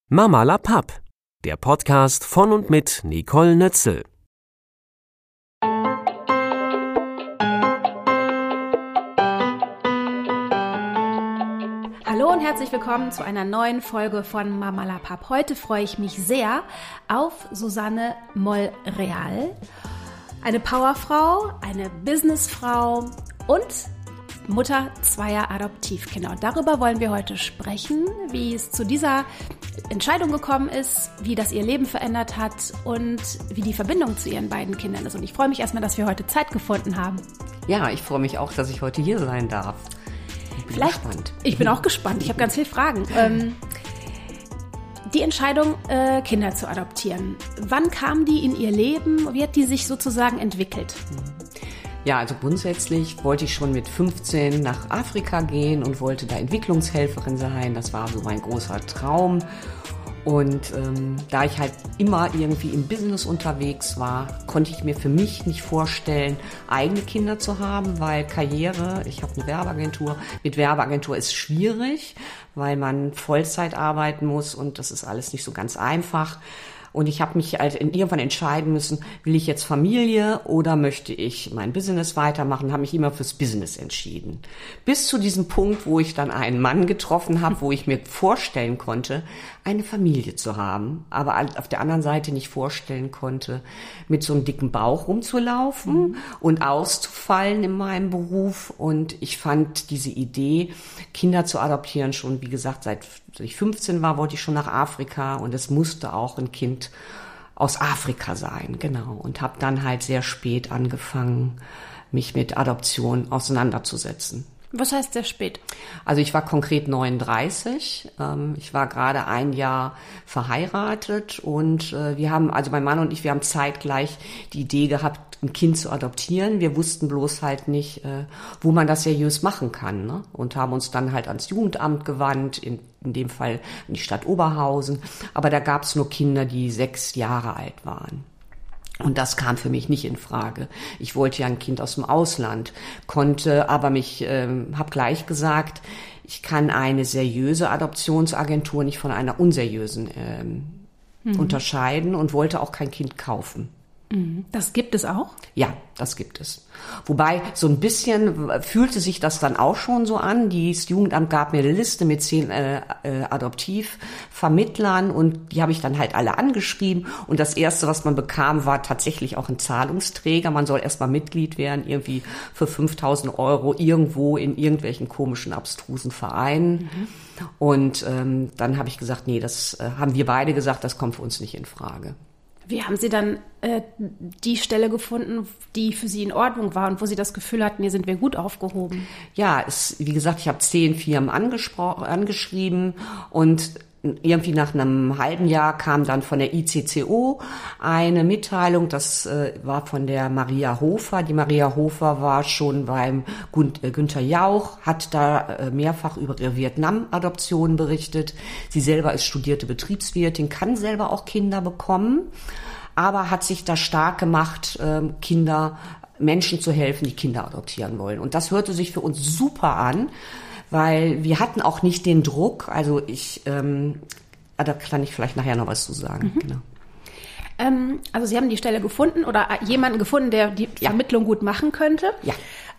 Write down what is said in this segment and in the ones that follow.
Mama la Papp, der Podcast von und mit Nicole Nötzel. Hallo und herzlich willkommen zu einer neuen Folge von Mama la Papp. Heute freue ich mich sehr auf Susanne Moll-Real, eine Powerfrau, eine Businessfrau und Mutter zweier Adoptivkinder. Und darüber wollen wir heute sprechen, wie es zu dieser Entscheidung gekommen ist, wie das ihr Leben verändert hat und wie die Verbindung zu ihren beiden Kindern ist. Und ich freue mich erstmal, dass wir heute Zeit gefunden haben. Ja, ich freue mich auch, dass ich heute hier sein darf. Ich bin auch gespannt. Ich habe ganz viele Fragen. Die Entscheidung, Kinder zu adoptieren. Wann kam die in ihr Leben? Wie hat die sich sozusagen entwickelt? Ja, also grundsätzlich wollte ich schon mit 15 nach Afrika gehen und wollte da Entwicklungshelferin sein. Das war so mein großer Traum. Und da ich halt immer irgendwie im Business unterwegs war, konnte ich mir für mich nicht vorstellen, eigene Kinder zu haben, weil Karriere, ich habe eine Werbeagentur, mit Werbeagentur ist schwierig, weil man Vollzeit arbeiten muss und das ist alles nicht so ganz einfach. Und ich habe mich halt irgendwann entscheiden müssen, will ich jetzt Familie oder möchte ich mein Business weitermachen, habe mich immer fürs Business entschieden. Bis zu diesem Punkt, wo ich dann einen Mann getroffen habe, wo ich mir vorstellen konnte, eine Familie zu haben, aber auf der anderen Seite nicht vorstellen konnte, mit so einem dicken Bauch rumzulaufen und auszufallen in meinem Beruf. Und ich fand diese Idee, Kinder zu adoptieren, schon, wie gesagt, seit ich 15 war, wollte ich schon nach Afrika und es musste auch ein Kind aus Afrika sein, genau. Und habe dann halt sehr spät angefangen, mich mit Adoption auseinanderzusetzen. Was heißt sehr spät? Also ich war konkret 39. Ich war gerade ein Jahr verheiratet und wir haben, also mein Mann und ich, wir haben zeitgleich die Idee gehabt, ein Kind zu adoptieren. Wir wussten bloß halt nicht, wo man das seriös machen kann, ne? Und haben uns dann halt ans Jugendamt gewandt, in dem Fall in die Stadt Oberhausen. Aber da gab es nur Kinder, die 6 Jahre alt waren. Und das kam für mich nicht in Frage. Ich wollte ja ein Kind aus dem Ausland, konnte aber habe gleich gesagt, ich kann eine seriöse Adoptionsagentur nicht von einer unseriösen unterscheiden und wollte auch kein Kind kaufen. Das gibt es auch? Ja, das gibt es. Wobei, so ein bisschen fühlte sich das dann auch schon so an. Das Jugendamt gab mir eine Liste mit 10 Adoptivvermittlern und die habe ich dann halt alle angeschrieben. Und das Erste, was man bekam, war tatsächlich auch ein Zahlungsträger. Man soll erstmal Mitglied werden, irgendwie für 5.000 € irgendwo in irgendwelchen komischen, abstrusen Vereinen. Und dann habe ich gesagt, nee, das haben wir beide gesagt, das kommt für uns nicht in Frage. Wie haben Sie dann die Stelle gefunden, die für Sie in Ordnung war und wo Sie das Gefühl hatten, hier sind wir gut aufgehoben? Ja, wie gesagt, ich habe 10 Firmen angeschrieben und irgendwie nach einem halben Jahr kam dann von der ICCO eine Mitteilung, das war von der Maria Hofer. Die Maria Hofer war schon beim Günther Jauch, hat da mehrfach über ihre Vietnam-Adoption berichtet. Sie selber ist studierte Betriebswirtin, kann selber auch Kinder bekommen, aber hat sich da stark gemacht, Menschen zu helfen, die Kinder adoptieren wollen. Und das hörte sich für uns super an, weil wir hatten auch nicht den Druck, also da kann ich vielleicht nachher noch was zu sagen. Genau. Also Sie haben die Stelle gefunden oder jemanden gefunden, der die Vermittlung gut machen könnte. Ja.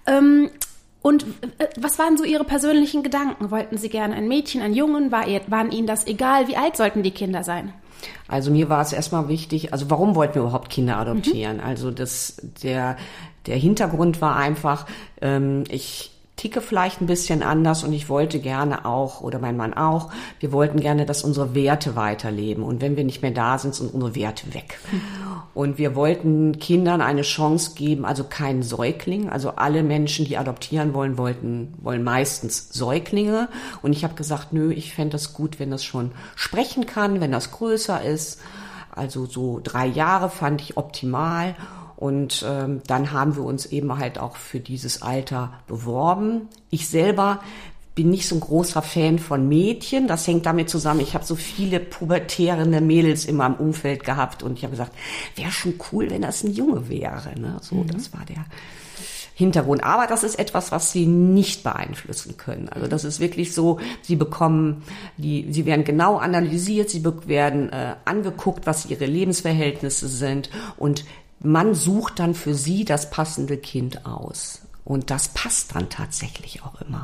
Und was waren so Ihre persönlichen Gedanken? Wollten Sie gerne ein Mädchen, einen Jungen? Waren Ihnen das egal? Wie alt sollten die Kinder sein? Also mir war es erstmal wichtig, also warum wollten wir überhaupt Kinder adoptieren? Also der Hintergrund war einfach, ich ticke vielleicht ein bisschen anders und ich wollte gerne auch, oder mein Mann auch, wir wollten gerne, dass unsere Werte weiterleben. Und wenn wir nicht mehr da sind, sind unsere Werte weg. Und wir wollten Kindern eine Chance geben, also keinen Säugling. Also alle Menschen, die adoptieren wollen meistens Säuglinge. Und ich habe gesagt, nö, ich fände das gut, wenn das schon sprechen kann, wenn das größer ist. Also so 3 Jahre fand ich optimal. Und dann haben wir uns eben halt auch für dieses Alter beworben. Ich selber bin nicht so ein großer Fan von Mädchen. Das hängt damit zusammen, ich habe so viele pubertierende Mädels in meinem Umfeld gehabt. Und ich habe gesagt, wäre schon cool, wenn das ein Junge wäre. Ne? So, das war Hintergrund. Aber das ist etwas, was sie nicht beeinflussen können. Also das ist wirklich so, sie werden genau analysiert, sie werden angeguckt, was ihre Lebensverhältnisse sind und man sucht dann für sie das passende Kind aus. Und das passt dann tatsächlich auch immer.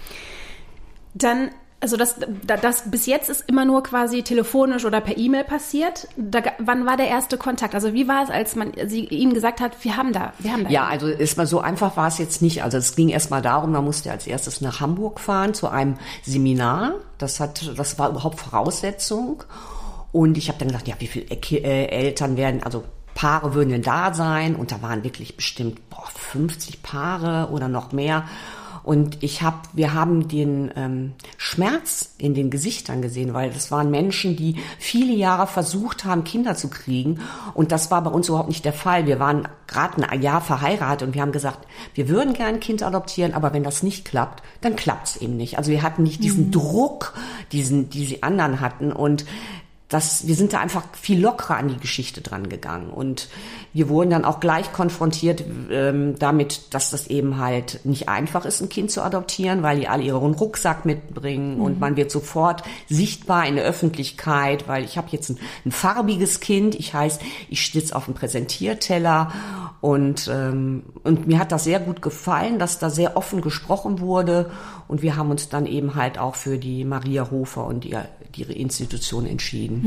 Dann, also das bis jetzt ist immer nur quasi telefonisch oder per E-Mail passiert. Wann war der erste Kontakt? Also wie war es, als sie Ihnen gesagt hat, wir haben da. Ja, also erstmal so einfach war es jetzt nicht. Also es ging erstmal darum, man musste als erstes nach Hamburg fahren zu einem Seminar. Das war überhaupt Voraussetzung. Und ich habe dann gedacht, ja, wie viele Eltern Paare würden denn da sein? Und da waren wirklich bestimmt 50 Paare oder noch mehr. Und wir haben den Schmerz in den Gesichtern gesehen, weil das waren Menschen, die viele Jahre versucht haben, Kinder zu kriegen. Und das war bei uns überhaupt nicht der Fall. Wir waren gerade ein Jahr verheiratet und wir haben gesagt, wir würden gerne ein Kind adoptieren, aber wenn das nicht klappt, dann klappt es eben nicht. Also wir hatten nicht diesen Druck, die sie anderen hatten. Und wir sind da einfach viel lockerer an die Geschichte dran gegangen und wir wurden dann auch gleich konfrontiert damit, dass das eben halt nicht einfach ist, ein Kind zu adoptieren, weil die alle ihren Rucksack mitbringen und man wird sofort sichtbar in der Öffentlichkeit, weil ich habe jetzt ein farbiges Kind, ich sitze auf dem Präsentierteller und mir hat das sehr gut gefallen, dass da sehr offen gesprochen wurde und wir haben uns dann eben halt auch für die Maria Hofer und ihre Institution entschieden.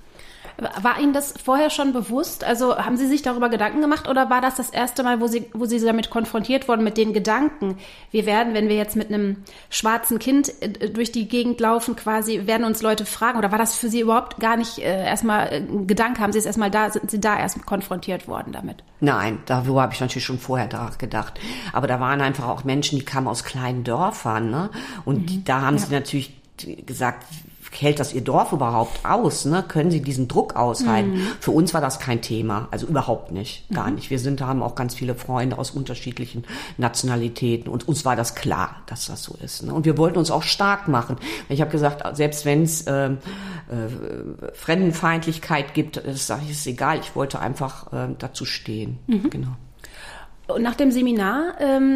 War Ihnen das vorher schon bewusst? Also haben Sie sich darüber Gedanken gemacht oder war das erste Mal, wo Sie damit konfrontiert wurden, mit den Gedanken, wir werden, wenn wir jetzt mit einem schwarzen Kind durch die Gegend laufen, quasi, werden uns Leute fragen? Oder war das für Sie überhaupt gar nicht erstmal ein Gedanke? Sind Sie da erst konfrontiert worden damit? Nein, darüber habe ich natürlich schon vorher gedacht. Aber da waren einfach auch Menschen, die kamen aus kleinen Dörfern, ne? Und da haben sie natürlich gesagt, hält das Ihr Dorf überhaupt aus? Ne? Können Sie diesen Druck aushalten? Für uns war das kein Thema, also überhaupt nicht, gar nicht. Wir haben auch ganz viele Freunde aus unterschiedlichen Nationalitäten und uns war das klar, dass das so ist. Ne? Und wir wollten uns auch stark machen. Ich habe gesagt, selbst wenn es Fremdenfeindlichkeit gibt, ist egal, ich wollte einfach dazu stehen. Genau. Und nach dem Seminar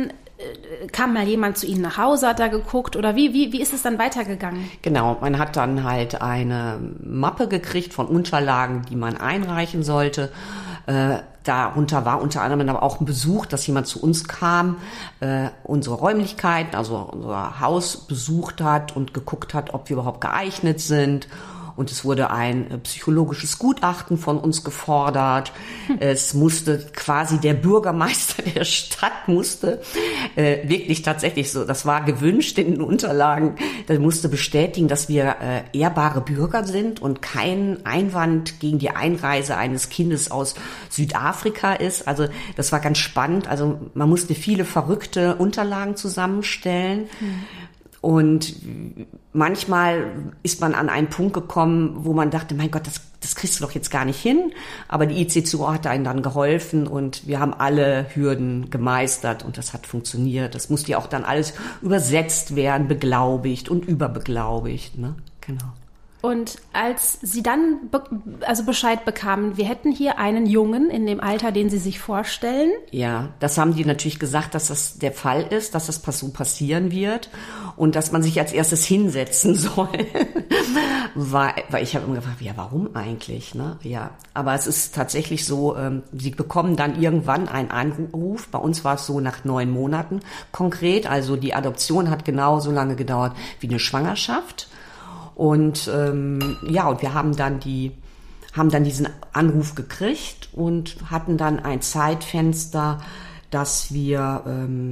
kam mal jemand zu Ihnen nach Hause, hat da geguckt oder wie ist es dann weitergegangen? Genau, man hat dann halt eine Mappe gekriegt von Unterlagen, die man einreichen sollte. Darunter war unter anderem aber auch ein Besuch, dass jemand zu uns kam, unsere Räumlichkeiten, also unser Haus besucht hat und geguckt hat, ob wir überhaupt geeignet sind. Und es wurde ein psychologisches Gutachten von uns gefordert. Es musste quasi der Bürgermeister der Stadt wirklich tatsächlich so, das war gewünscht in den Unterlagen, der musste bestätigen, dass wir ehrbare Bürger sind und kein Einwand gegen die Einreise eines Kindes aus Südafrika ist. Also das war ganz spannend. Also man musste viele verrückte Unterlagen zusammenstellen. Und manchmal ist man an einen Punkt gekommen, wo man dachte, mein Gott, das kriegst du doch jetzt gar nicht hin. Aber die ICZO hat einem dann geholfen und wir haben alle Hürden gemeistert und das hat funktioniert. Das musste ja auch dann alles übersetzt werden, beglaubigt und überbeglaubigt. Ne? Genau. Und als Sie dann Bescheid bekamen, wir hätten hier einen Jungen in dem Alter, den Sie sich vorstellen. Ja, das haben die natürlich gesagt, dass das der Fall ist, dass das so passieren wird und dass man sich als erstes hinsetzen soll. Weil ich habe immer gefragt, ja, warum eigentlich? Ne? Ja, aber es ist tatsächlich so, Sie bekommen dann irgendwann einen Anruf. Bei uns war es so nach 9 Monaten konkret. Also die Adoption hat genauso lange gedauert wie eine Schwangerschaft. Und und wir haben dann diesen Anruf gekriegt und hatten dann ein Zeitfenster, dass wir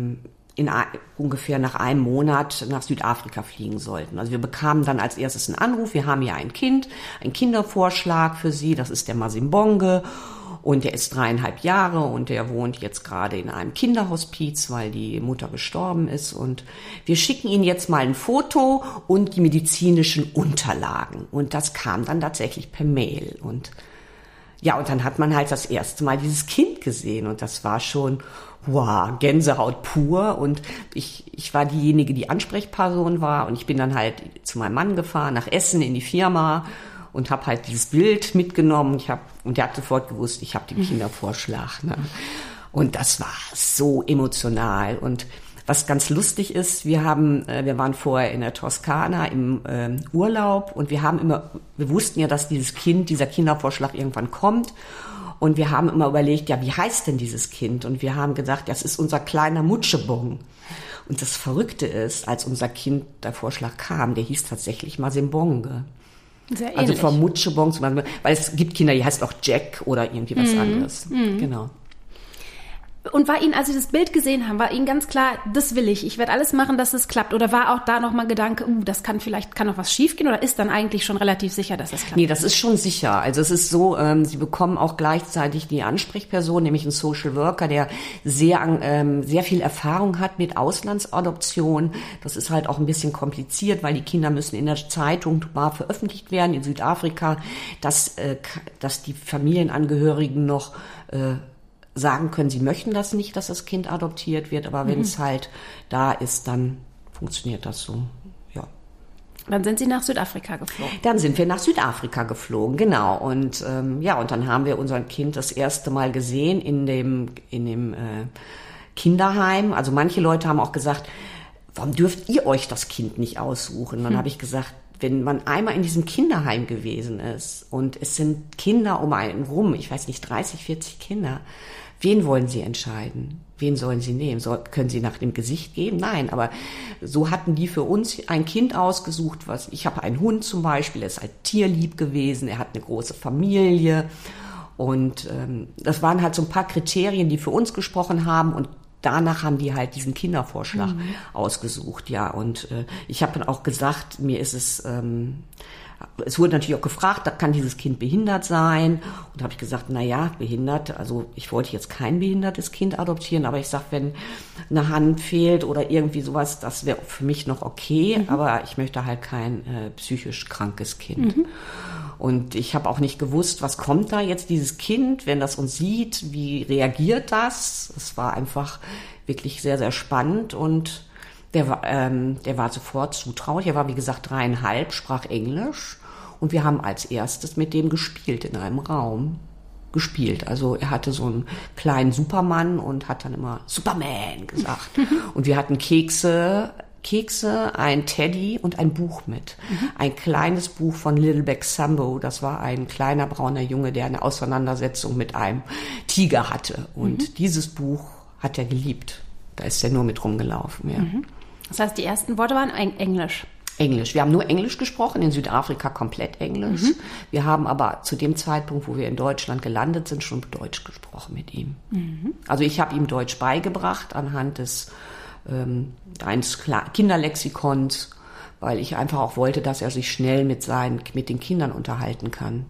ungefähr nach einem Monat nach Südafrika fliegen sollten. Also wir bekamen dann als erstes einen Anruf, wir haben ja ein Kind, einen Kindervorschlag für Sie, das ist der Masimbonge. Und der ist 3,5 Jahre und der wohnt jetzt gerade in einem Kinderhospiz, weil die Mutter gestorben ist. Und wir schicken Ihnen jetzt mal ein Foto und die medizinischen Unterlagen. Und das kam dann tatsächlich per Mail. Und ja, und dann hat man halt das erste Mal dieses Kind gesehen. Und das war schon, wow, Gänsehaut pur. Und ich war diejenige, die Ansprechperson war. Und ich bin dann halt zu meinem Mann gefahren, nach Essen in die Firma. Und habe halt dieses Bild mitgenommen. Und der hat sofort gewusst, ich habe den Kindervorschlag. Ne? Und das war so emotional. Und was ganz lustig ist, wir waren vorher in der Toskana im Urlaub und wir wussten ja, dass dieser Kindervorschlag irgendwann kommt. Und wir haben immer überlegt, ja, wie heißt denn dieses Kind? Und wir haben gesagt, das ist unser kleiner Mutschebong. Und das Verrückte ist, als unser Kind der Vorschlag kam, der hieß tatsächlich Masimbonge. Sehr ähnlich. Also vom Mutschebong, weil es gibt Kinder, die heißen auch Jack oder irgendwie was anderes. Genau. Und war Ihnen, als Sie das Bild gesehen haben, war Ihnen ganz klar, das will ich werde alles machen, dass es klappt? Oder war auch da nochmal ein Gedanke, das kann noch was schiefgehen? Oder ist dann eigentlich schon relativ sicher, dass es klappt? Nee, das ist schon sicher. Also es ist so, Sie bekommen auch gleichzeitig die Ansprechperson, nämlich einen Social Worker, der sehr viel Erfahrung hat mit Auslandsadoption. Das ist halt auch ein bisschen kompliziert, weil die Kinder müssen in der Zeitung mal veröffentlicht werden in Südafrika, dass die Familienangehörigen noch sagen können, sie möchten das nicht, dass das Kind adoptiert wird, aber wenn es halt da ist, dann funktioniert das so, ja. Dann sind Sie nach Südafrika geflogen? Dann sind wir nach Südafrika geflogen, genau. Und und dann haben wir unser Kind das erste Mal gesehen in dem Kinderheim. Also manche Leute haben auch gesagt, warum dürft ihr euch das Kind nicht aussuchen? Dann habe ich gesagt, wenn man einmal in diesem Kinderheim gewesen ist und es sind Kinder um einen rum, ich weiß nicht, 30, 40 Kinder, wen wollen Sie entscheiden? Wen sollen Sie nehmen? Können Sie nach dem Gesicht gehen? Nein, aber so hatten die für uns ein Kind ausgesucht, ich habe einen Hund zum Beispiel, er ist halt tierlieb gewesen, er hat eine große Familie und das waren halt so ein paar Kriterien, die für uns gesprochen haben und danach haben die halt diesen Kindervorschlag ausgesucht, ja. Und ich habe dann auch gesagt, mir ist es wurde natürlich auch gefragt, kann dieses Kind behindert sein? Und da habe ich gesagt, behindert, also ich wollte jetzt kein behindertes Kind adoptieren, aber ich sage, wenn eine Hand fehlt oder irgendwie sowas, das wäre für mich noch okay, aber ich möchte halt kein psychisch krankes Kind. Und ich habe auch nicht gewusst, was kommt da jetzt dieses Kind, wenn das uns sieht, wie reagiert das? Es war einfach wirklich sehr, sehr spannend und der war sofort zutraulich. Er war, wie gesagt, 3,5, sprach Englisch und wir haben als erstes mit dem gespielt in einem Raum. Also er hatte so einen kleinen Superman und hat dann immer Superman gesagt. Und wir hatten Kekse, ein Teddy und ein Buch mit. Ein kleines Buch von Littleback Sambo. Das war ein kleiner brauner Junge, der eine Auseinandersetzung mit einem Tiger hatte. Und dieses Buch hat er geliebt. Da ist er nur mit rumgelaufen. Ja. Das heißt, die ersten Worte waren Englisch? Englisch. Wir haben nur Englisch gesprochen, in Südafrika komplett Englisch. Wir haben aber zu dem Zeitpunkt, wo wir in Deutschland gelandet sind, schon Deutsch gesprochen mit ihm. Also ich habe ihm Deutsch beigebracht anhand eines Kinderlexikons, weil ich einfach auch wollte, dass er sich schnell mit den Kindern unterhalten kann.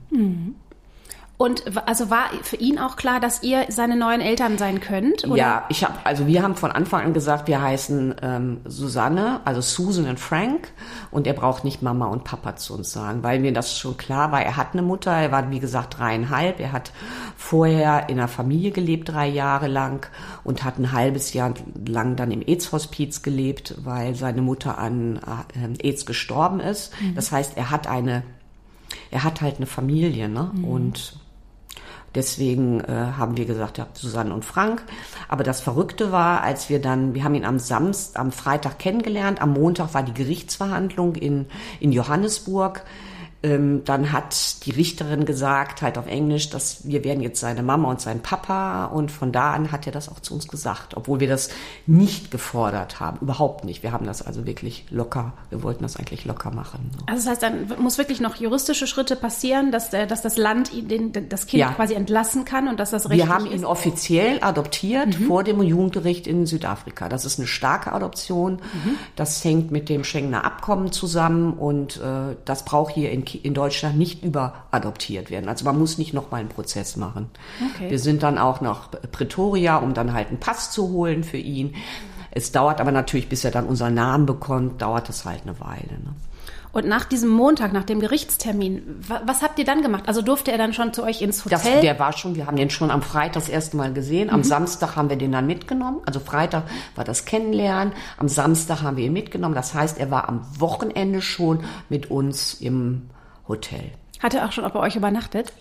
Und also war für ihn auch klar, dass ihr seine neuen Eltern sein könnt? Oder? Ja, wir haben von Anfang an gesagt, wir heißen Susanne, also Susan und Frank, und er braucht nicht Mama und Papa zu uns sagen, weil mir das schon klar war. Er hat eine Mutter, er war wie gesagt 3,5, er hat vorher in einer Familie gelebt 3 Jahre lang und hat ein halbes Jahr lang dann im AIDS-Hospiz gelebt, weil seine Mutter an AIDS gestorben ist. Das heißt, er hat halt eine Familie, ne? Und deswegen haben wir gesagt, ja, Susanne und Frank. Aber das Verrückte war, wir haben ihn am Freitag kennengelernt, am Montag war die Gerichtsverhandlung in Johannesburg. Dann hat die Richterin gesagt, halt auf Englisch, dass wir werden jetzt seine Mama und sein Papa, und von da an hat er das auch zu uns gesagt, obwohl wir das nicht gefordert haben, überhaupt nicht. Wir haben das also wirklich wir wollten das eigentlich locker machen. So. Also das heißt, dann muss wirklich noch juristische Schritte passieren, dass das Land das Kind quasi entlassen kann und dass das richtig ist? Wir haben ihn offiziell adoptiert vor dem Jugendgericht in Südafrika. Das ist eine starke Adoption. Das hängt mit dem Schengener Abkommen zusammen und das braucht hier in Deutschland nicht überadoptiert werden. Also man muss nicht nochmal einen Prozess machen. Okay. Wir sind dann auch nach Pretoria, um dann halt einen Pass zu holen für ihn. Es dauert aber natürlich, bis er dann unseren Namen bekommt, dauert es halt eine Weile. Ne? Und nach diesem Montag, nach dem Gerichtstermin, was habt ihr dann gemacht? Also durfte er dann schon zu euch ins Hotel? Wir haben den schon am Freitag das erste Mal gesehen. Am Samstag haben wir den dann mitgenommen. Also Freitag war das Kennenlernen. Am Samstag haben wir ihn mitgenommen. Das heißt, er war am Wochenende schon mit uns im Hotel. Hat er auch schon bei euch übernachtet? Ja.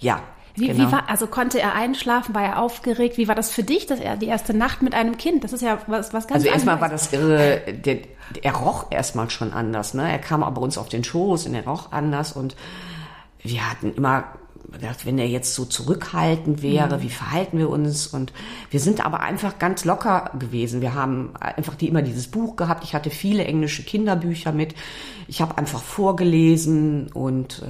Wie war, also konnte er einschlafen, war er aufgeregt? Wie war das für dich, dass er die erste Nacht mit einem Kind? Das ist ja was ganz anderes. Also erstmal war das irre, er roch erstmal schon anders, ne? Er kam aber bei uns auf den Schoß und er roch anders und wir hatten immer gedacht, wenn er jetzt so zurückhaltend wäre, wie verhalten wir uns? Und wir sind aber einfach ganz locker gewesen. Wir haben einfach immer dieses Buch gehabt. Ich hatte viele englische Kinderbücher mit. Ich habe einfach vorgelesen und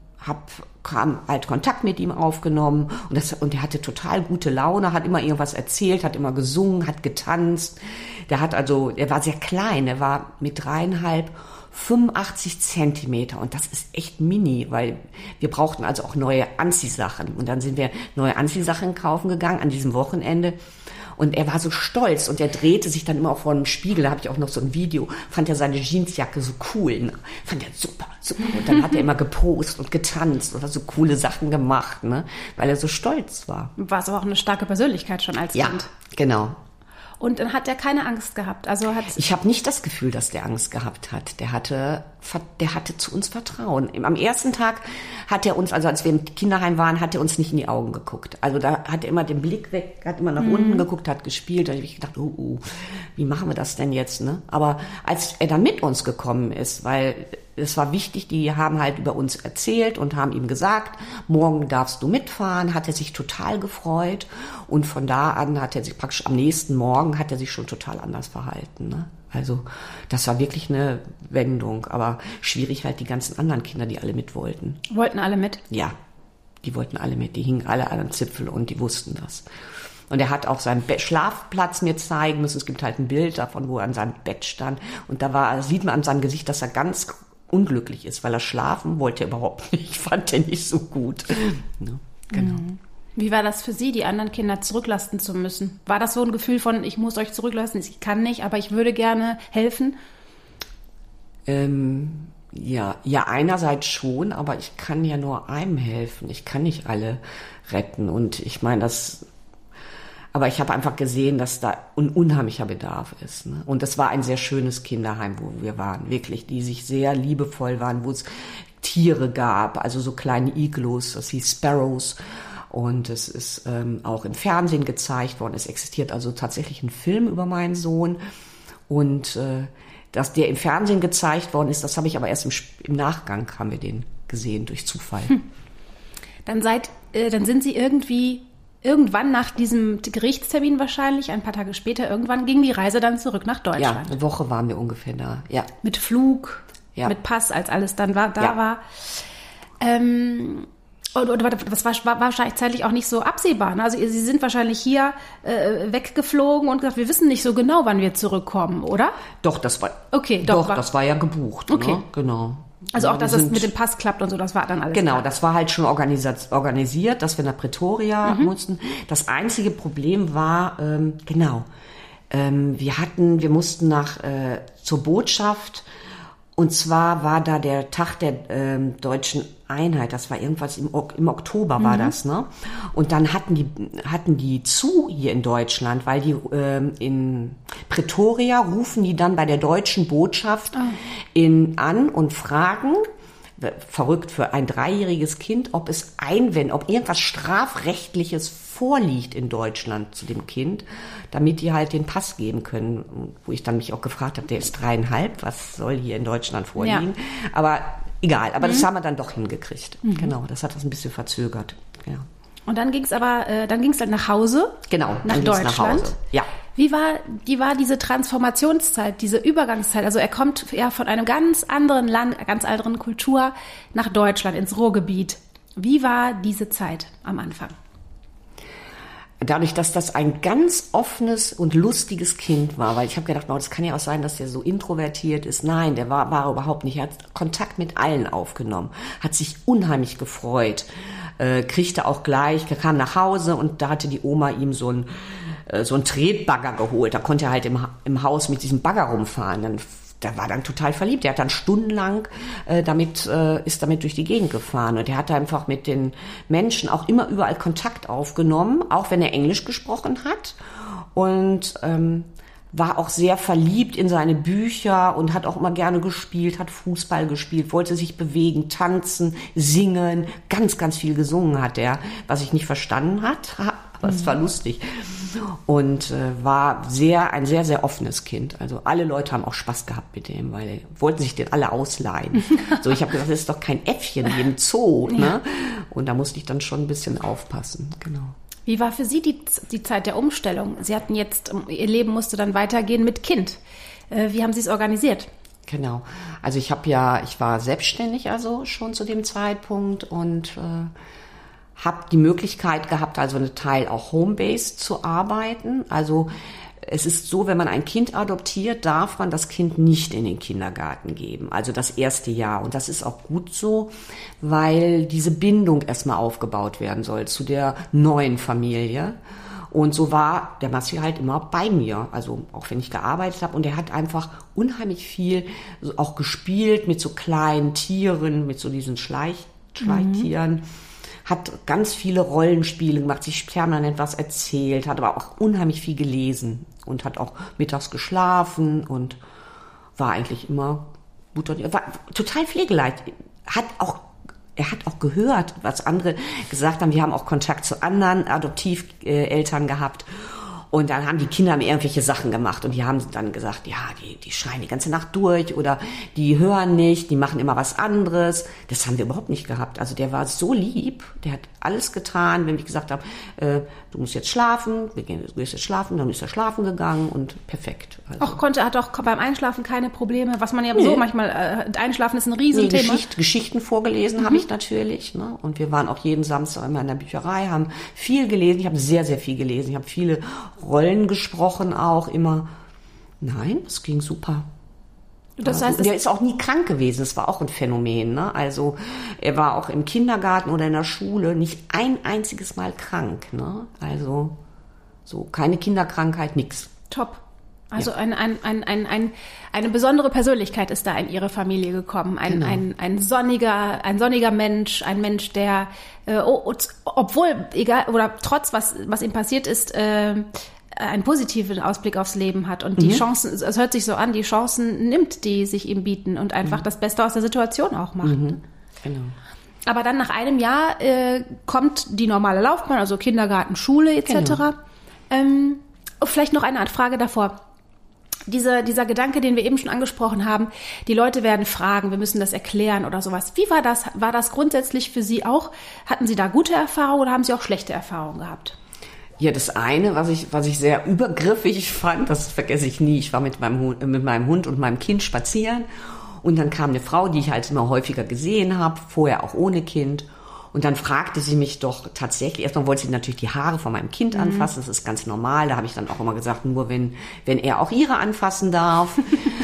kam halt Kontakt mit ihm aufgenommen und er hatte total gute Laune, hat immer irgendwas erzählt, hat immer gesungen, hat getanzt. Er war sehr klein, er war mit 3,5 85 Zentimeter und das ist echt mini, weil wir brauchten also auch neue Anziehsachen und dann sind wir neue Anziehsachen kaufen gegangen an diesem Wochenende und er war so stolz und er drehte sich dann immer auch vor einem Spiegel, da habe ich auch noch so ein Video, fand er seine Jeansjacke so cool, ne? Fand er super und dann hat er immer gepostet und getanzt oder so coole Sachen gemacht, ne? Weil er so stolz war. War es aber auch eine starke Persönlichkeit schon als Kind. Ja, genau. Und dann hat er keine Angst gehabt. Ich habe nicht das Gefühl, dass der Angst gehabt hat. Der hatte zu uns Vertrauen. Am ersten Tag hat er uns, also als wir im Kinderheim waren, hat er uns nicht in die Augen geguckt. Also da hat er immer den Blick weg, hat immer nach unten geguckt, hat gespielt. Da habe ich gedacht, wie machen wir das denn jetzt? Ne? Aber als er dann mit uns gekommen ist, weil es war wichtig, die haben halt über uns erzählt und haben ihm gesagt, morgen darfst du mitfahren, hat er sich total gefreut und von da an hat er sich praktisch am nächsten Morgen hat er sich schon total anders verhalten. Ne? Also das war wirklich eine Wendung, aber schwierig halt die ganzen anderen Kinder, die alle mit wollten. Wollten alle mit? Ja, die wollten alle mit, die hingen alle an einem Zipfel und die wussten das. Und er hat auch seinen Schlafplatz mir zeigen müssen. Es gibt halt ein Bild davon, wo er an seinem Bett stand und sieht man an seinem Gesicht, dass er ganz unglücklich ist, weil er schlafen wollte überhaupt nicht, fand er nicht so gut. Ja, genau. Wie war das für Sie, die anderen Kinder zurücklassen zu müssen? War das so ein Gefühl von, ich muss euch zurücklassen, ich kann nicht, aber ich würde gerne helfen? Ja, einerseits schon, aber ich kann ja nur einem helfen. Ich kann nicht alle retten und ich meine, aber ich habe einfach gesehen, dass da ein unheimlicher Bedarf ist. Ne? Und das war ein sehr schönes Kinderheim, wo wir waren, wirklich, die sich sehr liebevoll waren, wo es Tiere gab, also so kleine Iglus, das hieß Sparrows. Und es ist auch im Fernsehen gezeigt worden. Es existiert also tatsächlich ein Film über meinen Sohn. Und dass der im Fernsehen gezeigt worden ist, das habe ich aber erst im Nachgang haben wir den gesehen, durch Zufall. Dann sind Sie irgendwann nach diesem Gerichtstermin wahrscheinlich, ein paar Tage später, irgendwann ging die Reise dann zurück nach Deutschland. Ja, eine Woche waren wir ungefähr da, ja. Mit Flug, mit Pass, als alles dann war. Und das war wahrscheinlich zeitlich auch nicht so absehbar. Ne? Also Sie sind wahrscheinlich hier weggeflogen und gesagt, wir wissen nicht so genau, wann wir zurückkommen, oder? Doch, das war das war ja gebucht. Okay. Ne? Genau. Also auch, dass es mit dem Pass klappt und so, das war dann alles Genau, klar. das war halt schon organisiert, dass wir nach Pretoria mussten. Das einzige Problem war, wir mussten zur Botschaft. Und zwar war da der Tag der deutschen Einheit, das war irgendwas im Oktober war das, ne? Und dann hatten die zu hier in Deutschland, weil die in Pretoria rufen die dann bei der deutschen Botschaft an und fragen, verrückt für ein 3-jähriges Kind, ob irgendwas Strafrechtliches vorliegt in Deutschland zu dem Kind, damit die halt den Pass geben können. Wo ich dann mich auch gefragt habe, der ist 3,5, was soll hier in Deutschland vorliegen? Ja. Aber egal, aber das haben wir dann doch hingekriegt. Genau, das hat das ein bisschen verzögert. Ja. Und dann ging es dann nach Hause? Genau, nach Deutschland. Nach Hause. Ja. Wie war diese Transformationszeit, diese Übergangszeit? Also er kommt ja von einem ganz anderen Land, ganz anderen Kultur nach Deutschland, ins Ruhrgebiet. Wie war diese Zeit am Anfang? Dadurch, dass das ein ganz offenes und lustiges Kind war, weil ich habe gedacht, das kann ja auch sein, dass der so introvertiert ist. Nein, der war überhaupt nicht. Er hat Kontakt mit allen aufgenommen, hat sich unheimlich gefreut, kriegte auch gleich, kam nach Hause und da hatte die Oma ihm so ein Tretbagger geholt. Da konnte er halt im Haus mit diesem Bagger rumfahren. Der war dann total verliebt. Der hat dann stundenlang ist damit durch die Gegend gefahren. Und er hat einfach mit den Menschen auch immer überall Kontakt aufgenommen, auch wenn er Englisch gesprochen hat. Und war auch sehr verliebt in seine Bücher und hat auch immer gerne gespielt, hat Fußball gespielt, wollte sich bewegen, tanzen, singen, ganz, ganz viel gesungen hat er, was ich nicht verstanden hat, aber es war lustig. Und war ein sehr, sehr offenes Kind. Also alle Leute haben auch Spaß gehabt mit dem, weil wollten sich den alle ausleihen. So, ich habe gedacht, das ist doch kein Äffchen wie im Zoo, ne? Und da musste ich dann schon ein bisschen aufpassen, genau. Wie war für Sie die Zeit der Umstellung? Sie hatten jetzt, Ihr Leben musste dann weitergehen mit Kind. Wie haben Sie es organisiert? Genau. Also ich war selbstständig also schon zu dem Zeitpunkt und habe die Möglichkeit gehabt, also einen Teil auch home-based zu arbeiten. Also es ist so, wenn man ein Kind adoptiert, darf man das Kind nicht in den Kindergarten geben, also das erste Jahr. Und das ist auch gut so, weil diese Bindung erstmal aufgebaut werden soll zu der neuen Familie. Und so war der Massi halt immer bei mir, also auch wenn ich gearbeitet habe. Und er hat einfach unheimlich viel auch gespielt mit so kleinen Tieren, mit so diesen Schleichtieren. Hat ganz viele Rollenspiele gemacht, sich permanent was erzählt, hat aber auch unheimlich viel gelesen und hat auch mittags geschlafen und war eigentlich immer gut. War total pflegeleicht. Er hat auch gehört, was andere gesagt haben. Wir haben auch Kontakt zu anderen Adoptiveltern gehabt. Und dann haben die Kinder irgendwelche Sachen gemacht und die haben dann gesagt, ja, die schreien die ganze Nacht durch oder die hören nicht, die machen immer was anderes. Das haben wir überhaupt nicht gehabt. Also der war so lieb, der hat alles getan, wenn ich gesagt habe, du musst jetzt schlafen, du gehst jetzt schlafen, dann ist er schlafen gegangen und perfekt. Also. Hat auch beim Einschlafen keine Probleme, was man ja so manchmal, Einschlafen ist ein Riesenthema. Geschichten vorgelesen habe ich natürlich, ne? Und wir waren auch jeden Samstag immer in der Bücherei, haben viel gelesen, ich habe sehr, sehr viel gelesen, ich habe viele Rollen gesprochen auch immer. Nein, es ging super. Das heißt, der ist auch nie krank gewesen. Das war auch ein Phänomen, ne? Also er war auch im Kindergarten oder in der Schule nicht ein einziges Mal krank, ne? Also so keine Kinderkrankheit, nix. Top. Also ja. Eine besondere Persönlichkeit ist da in Ihre Familie gekommen. Ein sonniger Mensch, ein Mensch, der obwohl egal oder trotz was ihm passiert ist, einen positiven Ausblick aufs Leben hat und die Chancen, es hört sich so an, die Chancen nimmt, die sich ihm bieten und einfach das Beste aus der Situation auch macht. Genau. Aber dann nach einem Jahr kommt die normale Laufbahn, also Kindergarten, Schule etc. Genau. Vielleicht noch eine Art Frage davor. Dieser Gedanke, den wir eben schon angesprochen haben, die Leute werden fragen, wir müssen das erklären oder sowas. Wie war das? War das grundsätzlich für Sie auch? Hatten Sie da gute Erfahrungen oder haben Sie auch schlechte Erfahrungen gehabt? Ja, das eine, was ich sehr übergriffig fand, das vergesse ich nie. Ich war mit meinem Hund und meinem Kind spazieren und dann kam eine Frau, die ich halt immer häufiger gesehen habe, vorher auch ohne Kind. Und dann fragte sie mich doch tatsächlich, erstmal wollte sie natürlich die Haare von meinem Kind anfassen, das ist ganz normal, da habe ich dann auch immer gesagt, nur wenn er auch ihre anfassen darf.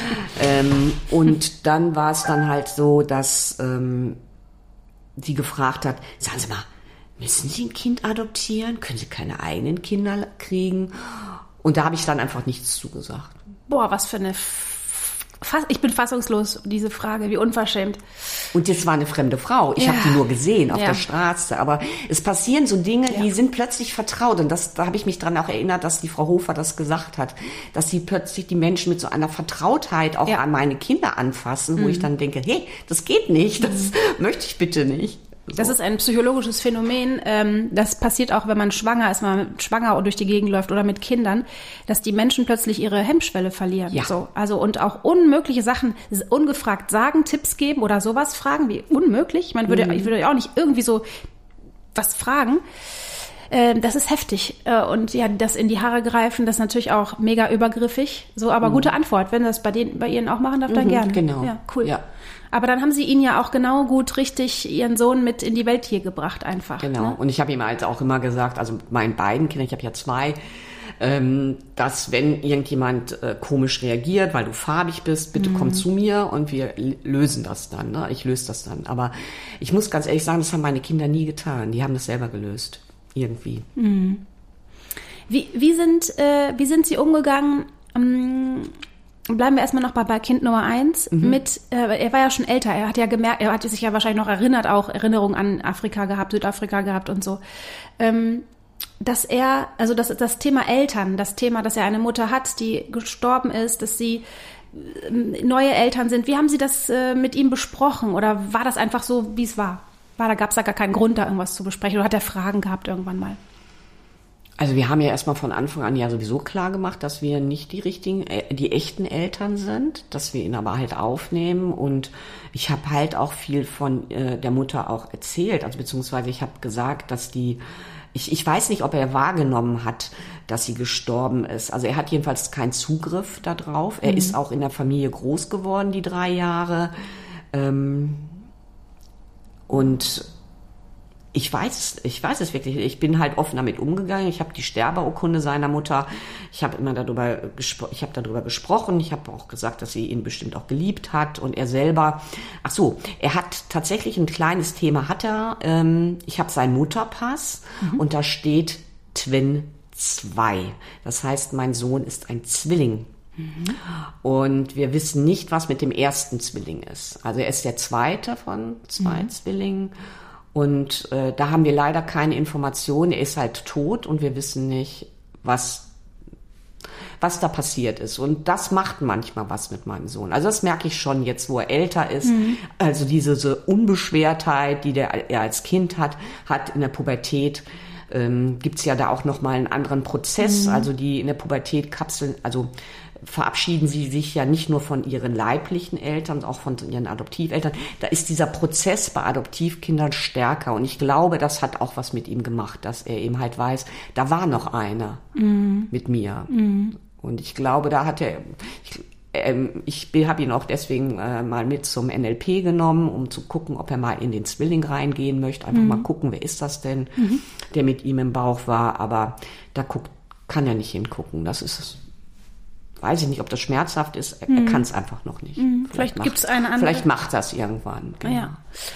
Und dann war es dann halt so, dass sie gefragt hat, sagen Sie mal, müssen Sie ein Kind adoptieren? Können Sie keine eigenen Kinder kriegen? Und da habe ich dann einfach nichts zugesagt. Boah, was für eine... Ich bin fassungslos, diese Frage, wie unverschämt. Und das war eine fremde Frau. Ich habe die nur gesehen auf der Straße. Aber es passieren so Dinge, die sind plötzlich vertraut. Und da habe ich mich dran auch erinnert, dass die Frau Hofer das gesagt hat. Dass sie plötzlich die Menschen mit so einer Vertrautheit auch an meine Kinder anfassen, wo ich dann denke, hey, das geht nicht, das möchte ich bitte nicht. So. Das ist ein psychologisches Phänomen. Das passiert auch, wenn man schwanger ist, wenn man schwanger und durch die Gegend läuft oder mit Kindern, dass die Menschen plötzlich ihre Hemmschwelle verlieren. Ja. So, also und auch unmögliche Sachen ungefragt sagen, Tipps geben oder sowas fragen, wie unmöglich. Ich würde ja auch nicht irgendwie so was fragen. Das ist heftig. Und ja, das in die Haare greifen, das ist natürlich auch mega übergriffig. So, aber gute Antwort. Wenn das bei Ihnen auch machen darf, dann gerne. Genau. Ja, cool. Ja. Aber dann haben Sie ihn ja auch genau gut richtig Ihren Sohn mit in die Welt hier gebracht einfach. Genau. Ne? Und ich habe ihm halt auch immer gesagt, also meinen beiden Kindern, ich habe ja 2, dass wenn irgendjemand komisch reagiert, weil du farbig bist, bitte komm zu mir und wir lösen das dann. Ne? Ich löse das dann. Aber ich muss ganz ehrlich sagen, das haben meine Kinder nie getan. Die haben das selber gelöst. Irgendwie. Mhm. Wie sind Sie umgegangen? Bleiben wir erstmal noch bei Kind Nummer 1 mit, er war ja schon älter, er hat sich ja wahrscheinlich noch erinnert, auch Erinnerungen an Afrika gehabt, Südafrika gehabt und so. dass das Thema Eltern, das Thema, dass er eine Mutter hat, die gestorben ist, dass sie neue Eltern sind. Wie haben Sie das mit ihm besprochen? Oder war das einfach so, wie es war? Gab es da gar keinen Grund, da irgendwas zu besprechen? Oder hat er Fragen gehabt irgendwann mal? Also wir haben ja erstmal von Anfang an ja sowieso klar gemacht, dass wir nicht die echten Eltern sind, dass wir ihn aber halt aufnehmen. Und ich habe halt auch viel von der Mutter auch erzählt, also beziehungsweise ich habe gesagt, dass ich weiß nicht, ob er wahrgenommen hat, dass sie gestorben ist. Also er hat jedenfalls keinen Zugriff darauf. Er ist auch in der Familie groß geworden, die 3 Jahre. Und ich weiß es wirklich. Ich bin halt offen damit umgegangen. Ich habe die Sterbeurkunde seiner Mutter. Ich habe darüber gesprochen. Ich habe auch gesagt, dass sie ihn bestimmt auch geliebt hat und er selber. Ach so, er hat tatsächlich ein kleines Thema. Ich habe seinen Mutterpass und da steht Twin 2. Das heißt, mein Sohn ist ein Zwilling. Und wir wissen nicht, was mit dem ersten Zwilling ist. Also er ist der zweite von 2 Zwillingen. Und da haben wir leider keine Informationen. Er ist halt tot und wir wissen nicht, was da passiert ist. Und das macht manchmal was mit meinem Sohn. Also das merke ich schon jetzt, wo er älter ist. Also diese Unbeschwertheit, die er als Kind hat in der Pubertät, gibt's ja da auch nochmal einen anderen Prozess. Also die in der Pubertät verabschieden sie sich ja nicht nur von ihren leiblichen Eltern, auch von ihren Adoptiveltern. Da ist dieser Prozess bei Adoptivkindern stärker. Und ich glaube, das hat auch was mit ihm gemacht, dass er eben halt weiß, da war noch einer mit mir. Und ich glaube, da hat er... Ich habe ihn auch deswegen mal mit zum NLP genommen, um zu gucken, ob er mal in den Zwilling reingehen möchte. Einfach mal gucken, wer ist das denn, der mit ihm im Bauch war. Aber da kann er nicht hingucken. Das ist... Weiß ich nicht, ob das schmerzhaft ist. Er kann es einfach noch nicht. Vielleicht gibt es eine andere. Vielleicht macht das irgendwann. Genau. Ja.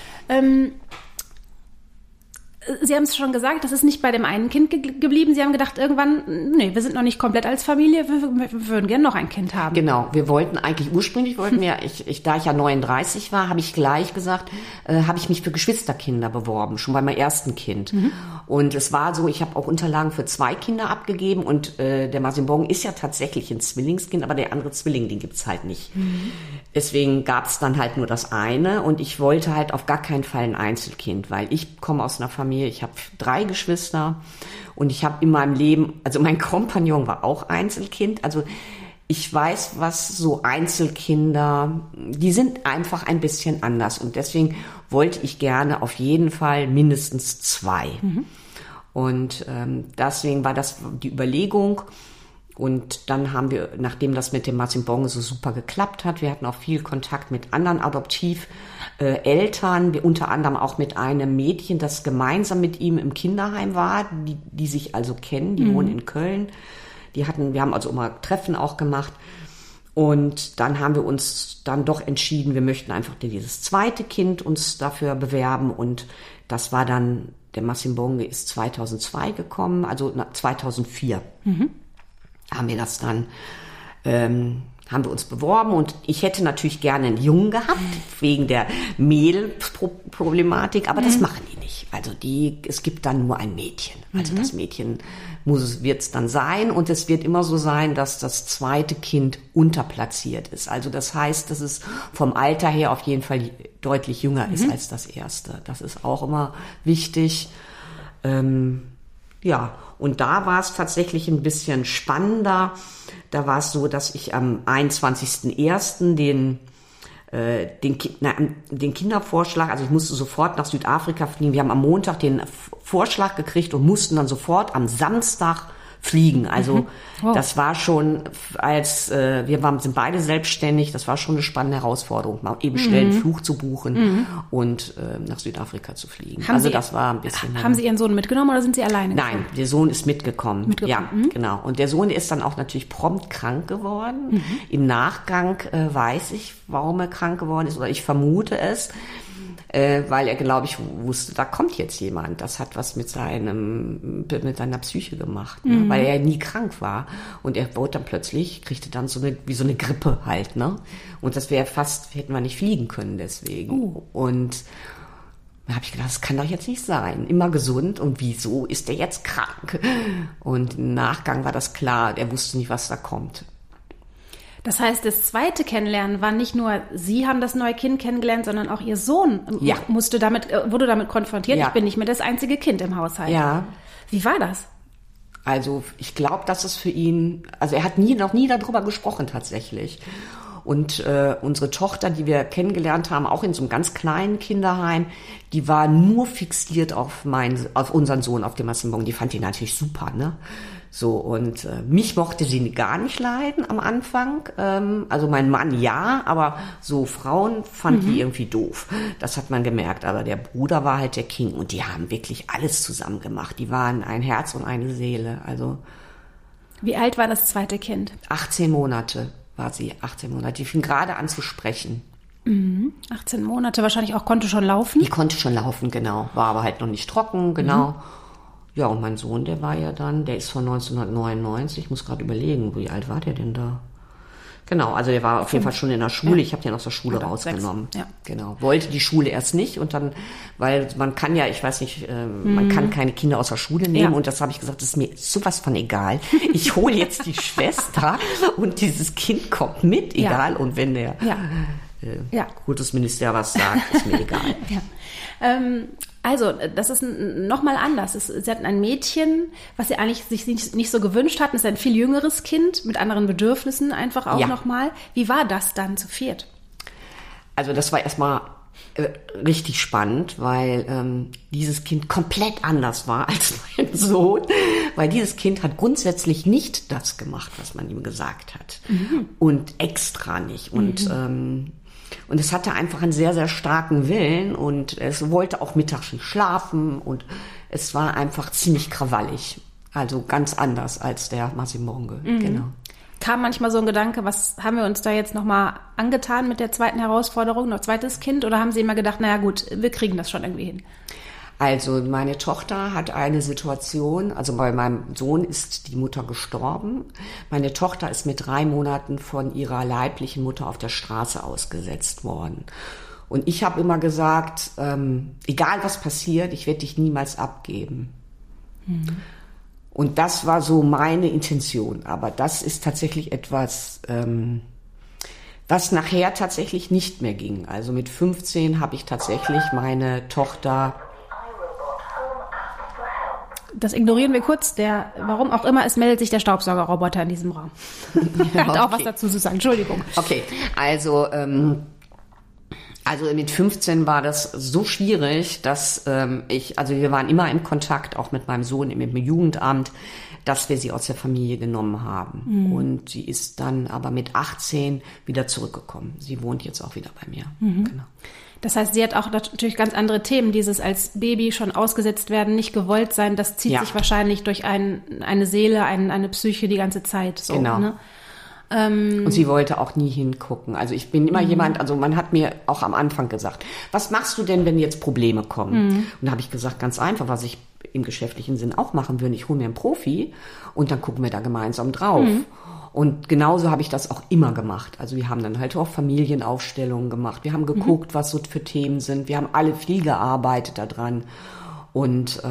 Sie haben es schon gesagt, das ist nicht bei dem einen Kind geblieben. Sie haben gedacht irgendwann, nee, wir sind noch nicht komplett als Familie, wir würden gerne noch ein Kind haben. Genau, ursprünglich wollten wir, da ich ja 39 war, habe ich gleich gesagt, habe ich mich für Geschwisterkinder beworben, schon bei meinem ersten Kind. Und es war so, ich habe auch Unterlagen für 2 Kinder abgegeben und der Masimbong ist ja tatsächlich ein Zwillingskind, aber der andere Zwilling, den gibt's halt nicht. Deswegen gab's dann halt nur das eine und ich wollte halt auf gar keinen Fall ein Einzelkind, weil ich komme aus einer Familie, ich habe 3 Geschwister und ich habe in meinem Leben, also mein Kompagnon war auch Einzelkind, also ich weiß, was so Einzelkinder, die sind einfach ein bisschen anders und deswegen wollte ich gerne auf jeden Fall mindestens 2. Und deswegen war das die Überlegung. Und dann haben wir, nachdem das mit dem Masimbong so super geklappt hat, wir hatten auch viel Kontakt mit anderen Adoptiveltern, unter anderem auch mit einem Mädchen, das gemeinsam mit ihm im Kinderheim war, die sich also kennen, die wohnen in Köln. Wir haben also immer Treffen auch gemacht. Und dann haben wir uns dann doch entschieden, wir möchten einfach dieses zweite Kind uns dafür bewerben. Und das war dann, der Masimbong ist 2002 gekommen, also 2004. Haben wir das dann, haben wir uns beworben und ich hätte natürlich gerne einen Jungen gehabt, wegen der Mädelproblematik, aber das machen die nicht. Also es gibt dann nur ein Mädchen. Also das Mädchen wird es dann sein und es wird immer so sein, dass das zweite Kind unterplatziert ist. Also das heißt, dass es vom Alter her auf jeden Fall deutlich jünger ist als das erste. Das ist auch immer wichtig. Ja, und da war es tatsächlich ein bisschen spannender. Da war es so, dass ich am 21.01. den Kindervorschlag, also ich musste sofort nach Südafrika fliegen. Wir haben am Montag den Vorschlag gekriegt und mussten dann sofort am Samstag fliegen. Also das war schon, sind beide selbstständig, das war schon eine spannende Herausforderung, mal eben schnell einen Flug zu buchen und nach Südafrika zu fliegen. Das war ein bisschen... Haben Sie Ihren Sohn mitgenommen oder sind Sie alleine? Nein, der Sohn ist mitgekommen. Ja, genau. Und der Sohn ist dann auch natürlich prompt krank geworden. Im Nachgang weiß ich, warum er krank geworden ist, oder ich vermute es. Weil er, glaube ich, wusste, da kommt jetzt jemand. Das hat was mit seiner Psyche gemacht, weil er nie krank war. Und er wurde dann kriegte dann wie so eine Grippe halt, ne? Und das wäre hätten wir nicht fliegen können deswegen. Und Da habe ich gedacht, das kann doch jetzt nicht sein. Immer gesund und wieso ist der jetzt krank? Und im Nachgang war das klar, er wusste nicht, was da kommt. Das heißt, das zweite Kennenlernen war nicht nur, Sie haben das neue Kind kennengelernt, sondern auch Ihr Sohn wurde damit konfrontiert. Ja. Ich bin nicht mehr das einzige Kind im Haushalt. Ja. Wie war das? Also ich glaube, dass es für ihn, also er hat noch nie darüber gesprochen tatsächlich. Und unsere Tochter, die wir kennengelernt haben, auch in so einem ganz kleinen Kinderheim, die war nur fixiert auf unseren Sohn, auf den Massenbon. Die fand ihn natürlich super, ne? So, und mich mochte sie gar nicht leiden am Anfang. Also mein Mann ja, aber so Frauen fand die irgendwie doof. Das hat man gemerkt. Aber der Bruder war halt der King und die haben wirklich alles zusammen gemacht. Die waren ein Herz und eine Seele. Also Wie alt war das zweite Kind? 18 Monate war sie, 18 Monate. Die fing gerade an zu sprechen. 18 Monate, wahrscheinlich auch konnte schon laufen. Die konnte schon laufen, genau. War aber halt noch nicht trocken, genau. Ja, und mein Sohn, der ist von 1999, ich muss gerade überlegen, wie alt war der denn da? Genau, also der war auf jeden Fall schon in der Schule. Ja. Ich habe den aus der Schule rausgenommen. 6. Ja. Genau. Wollte die Schule erst nicht und dann, weil man kann ja, ich weiß nicht, man kann keine Kinder aus der Schule nehmen und das habe ich gesagt, das ist mir sowas von egal. Ich hole jetzt die Schwester und dieses Kind kommt mit, egal. Und wenn der Kultusminister was sagt, ist mir egal. Ja. Also, das ist nochmal anders. Sie hatten ein Mädchen, was sie eigentlich sich nicht so gewünscht hatten. Es ist ein viel jüngeres Kind mit anderen Bedürfnissen einfach auch nochmal. Wie war das dann zu viert? Also das war erstmal richtig spannend, weil dieses Kind komplett anders war als mein Sohn. Weil dieses Kind hat grundsätzlich nicht das gemacht, was man ihm gesagt hat. Und extra nicht. Und es hatte einfach einen sehr, sehr starken Willen und es wollte auch mittags nicht schlafen und es war einfach ziemlich krawallig. Also ganz anders als der Massimonge, genau. Kam manchmal so ein Gedanke, was haben wir uns da jetzt nochmal angetan mit der zweiten Herausforderung, noch zweites Kind? Oder haben Sie immer gedacht, naja gut, wir kriegen das schon irgendwie hin? Also meine Tochter hat eine Situation, also bei meinem Sohn ist die Mutter gestorben. Meine Tochter ist mit 3 Monaten von ihrer leiblichen Mutter auf der Straße ausgesetzt worden. Und ich habe immer gesagt, egal was passiert, ich werde dich niemals abgeben. Und das war so meine Intention. Aber das ist tatsächlich etwas, was nachher tatsächlich nicht mehr ging. Also mit 15 habe ich tatsächlich meine Tochter... Das ignorieren wir kurz. Warum auch immer, es meldet sich der Staubsaugerroboter in diesem Raum. Er hat auch was dazu zu sagen. Entschuldigung. Okay, also mit 15 war das so schwierig, dass wir waren immer im Kontakt, auch mit meinem Sohn im Jugendamt, dass wir sie aus der Familie genommen haben. Und sie ist dann aber mit 18 wieder zurückgekommen. Sie wohnt jetzt auch wieder bei mir. Genau. Das heißt, sie hat auch natürlich ganz andere Themen. Dieses als Baby schon ausgesetzt werden, nicht gewollt sein, das zieht sich wahrscheinlich durch eine Seele, eine Psyche die ganze Zeit. So, genau. Ne? Und sie wollte auch nie hingucken. Also ich bin immer jemand, also man hat mir auch am Anfang gesagt, was machst du denn, wenn jetzt Probleme kommen? Und da habe ich gesagt, ganz einfach, was ich im geschäftlichen Sinn auch machen würde. Ich hole mir einen Profi und dann gucken wir da gemeinsam drauf. Und genauso habe ich das auch immer gemacht. Also wir haben dann halt auch Familienaufstellungen gemacht. Wir haben geguckt, was so für Themen sind. Wir haben alle viel gearbeitet daran. Und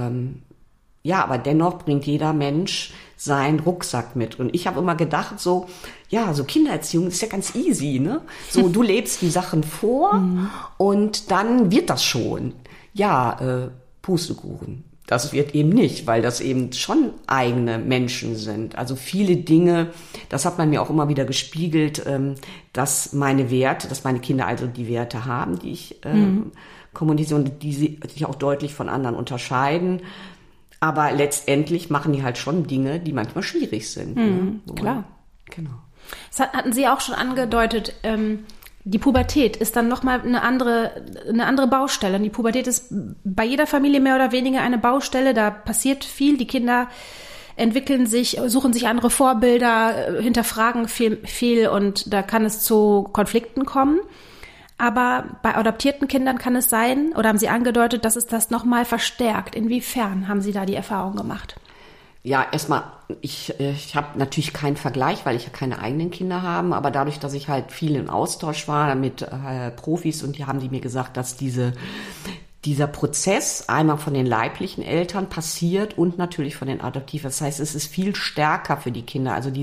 aber dennoch bringt jeder Mensch seinen Rucksack mit. Und ich habe immer gedacht, so Kindererziehung ist ja ganz easy, ne? So, du lebst die Sachen vor und dann wird das schon. Ja, Pustekuchen. Das wird eben nicht, weil das eben schon eigene Menschen sind. Also viele Dinge, das hat man mir auch immer wieder gespiegelt, dass meine Kinder also die Werte haben, die ich kommuniziere und die sich auch deutlich von anderen unterscheiden. Aber letztendlich machen die halt schon Dinge, die manchmal schwierig sind. Klar. Genau. Das hatten Sie auch schon angedeutet. Die Pubertät ist dann nochmal eine andere Baustelle. Die Pubertät ist bei jeder Familie mehr oder weniger eine Baustelle. Da passiert viel. Die Kinder entwickeln sich, suchen sich andere Vorbilder, hinterfragen viel und da kann es zu Konflikten kommen. Aber bei adoptierten Kindern kann es sein, oder haben Sie angedeutet, dass es das nochmal verstärkt? Inwiefern haben Sie da die Erfahrung gemacht? Ja, erstmal, ich habe natürlich keinen Vergleich, weil ich ja keine eigenen Kinder habe, aber dadurch, dass ich halt viel im Austausch war mit Profis und die mir gesagt, dass diese dieser Prozess einmal von den leiblichen Eltern passiert und natürlich von den Adoptiven. Das heißt, es ist viel stärker für die Kinder. Also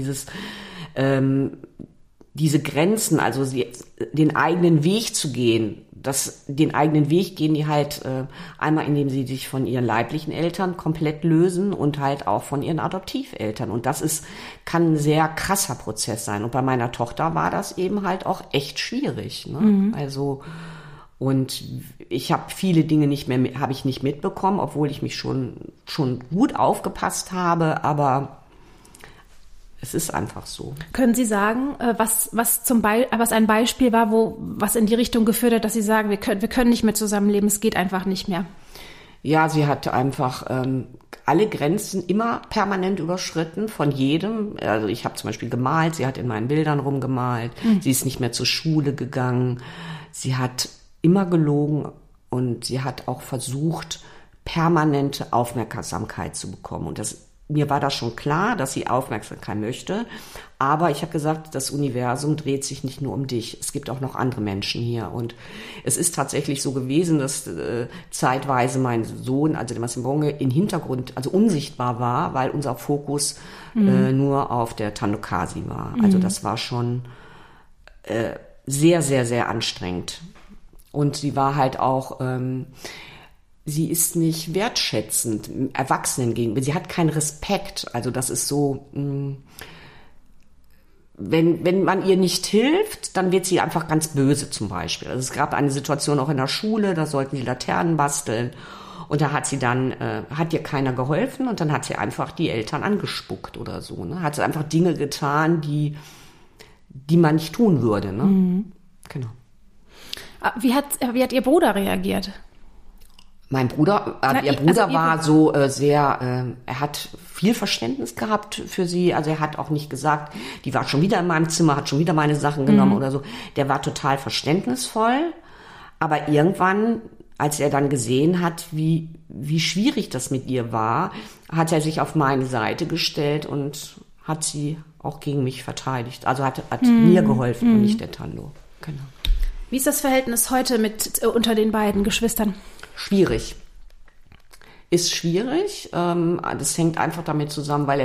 diese Grenzen, also den eigenen Weg zu gehen, den eigenen Weg gehen die halt einmal, indem sie sich von ihren leiblichen Eltern komplett lösen und halt auch von ihren Adoptiveltern. Und kann ein sehr krasser Prozess sein. Und bei meiner Tochter war das eben halt auch echt schwierig. Ne? Also, und ich habe viele Dinge habe ich nicht mitbekommen, obwohl ich mich schon gut aufgepasst habe, aber es ist einfach so. Können Sie sagen, was ein Beispiel war, was in die Richtung geführt hat, dass Sie sagen, wir können nicht mehr zusammenleben, es geht einfach nicht mehr? Ja, sie hat einfach alle Grenzen immer permanent überschritten von jedem. Also ich habe zum Beispiel gemalt, sie hat in meinen Bildern rumgemalt, sie ist nicht mehr zur Schule gegangen, sie hat immer gelogen und sie hat auch versucht, permanente Aufmerksamkeit zu bekommen. Und mir war das schon klar, dass sie Aufmerksamkeit möchte, aber ich habe gesagt, das Universum dreht sich nicht nur um dich. Es gibt auch noch andere Menschen hier. Und es ist tatsächlich so gewesen, dass zeitweise mein Sohn, also der Massimbonge, im Hintergrund, also unsichtbar war, weil unser Fokus nur auf der Tandokasi war. Also das war schon sehr, sehr, sehr anstrengend. Und sie war halt auch... sie ist nicht wertschätzend Erwachsenen gegenüber. Sie hat keinen Respekt. Also das ist so, wenn man ihr nicht hilft, dann wird sie einfach ganz böse zum Beispiel. Also es gab eine Situation auch in der Schule, da sollten die Laternen basteln. Und da hat ihr keiner geholfen und dann hat sie einfach die Eltern angespuckt oder so. Ne? Hat sie einfach Dinge getan, die man nicht tun würde. Ne? Genau. Wie hat Ihr Bruder reagiert? Mein Bruder, ihr Bruder war so sehr, er hat viel Verständnis gehabt für sie. Also er hat auch nicht gesagt, die war schon wieder in meinem Zimmer, hat schon wieder meine Sachen genommen oder so. Der war total verständnisvoll. Aber irgendwann, als er dann gesehen hat, wie schwierig das mit ihr war, hat er sich auf meine Seite gestellt und hat sie auch gegen mich verteidigt. Also hat mir geholfen und nicht der Tando. Genau. Wie ist das Verhältnis heute unter den beiden Geschwistern? Schwierig. Ist schwierig. Das hängt einfach damit zusammen, weil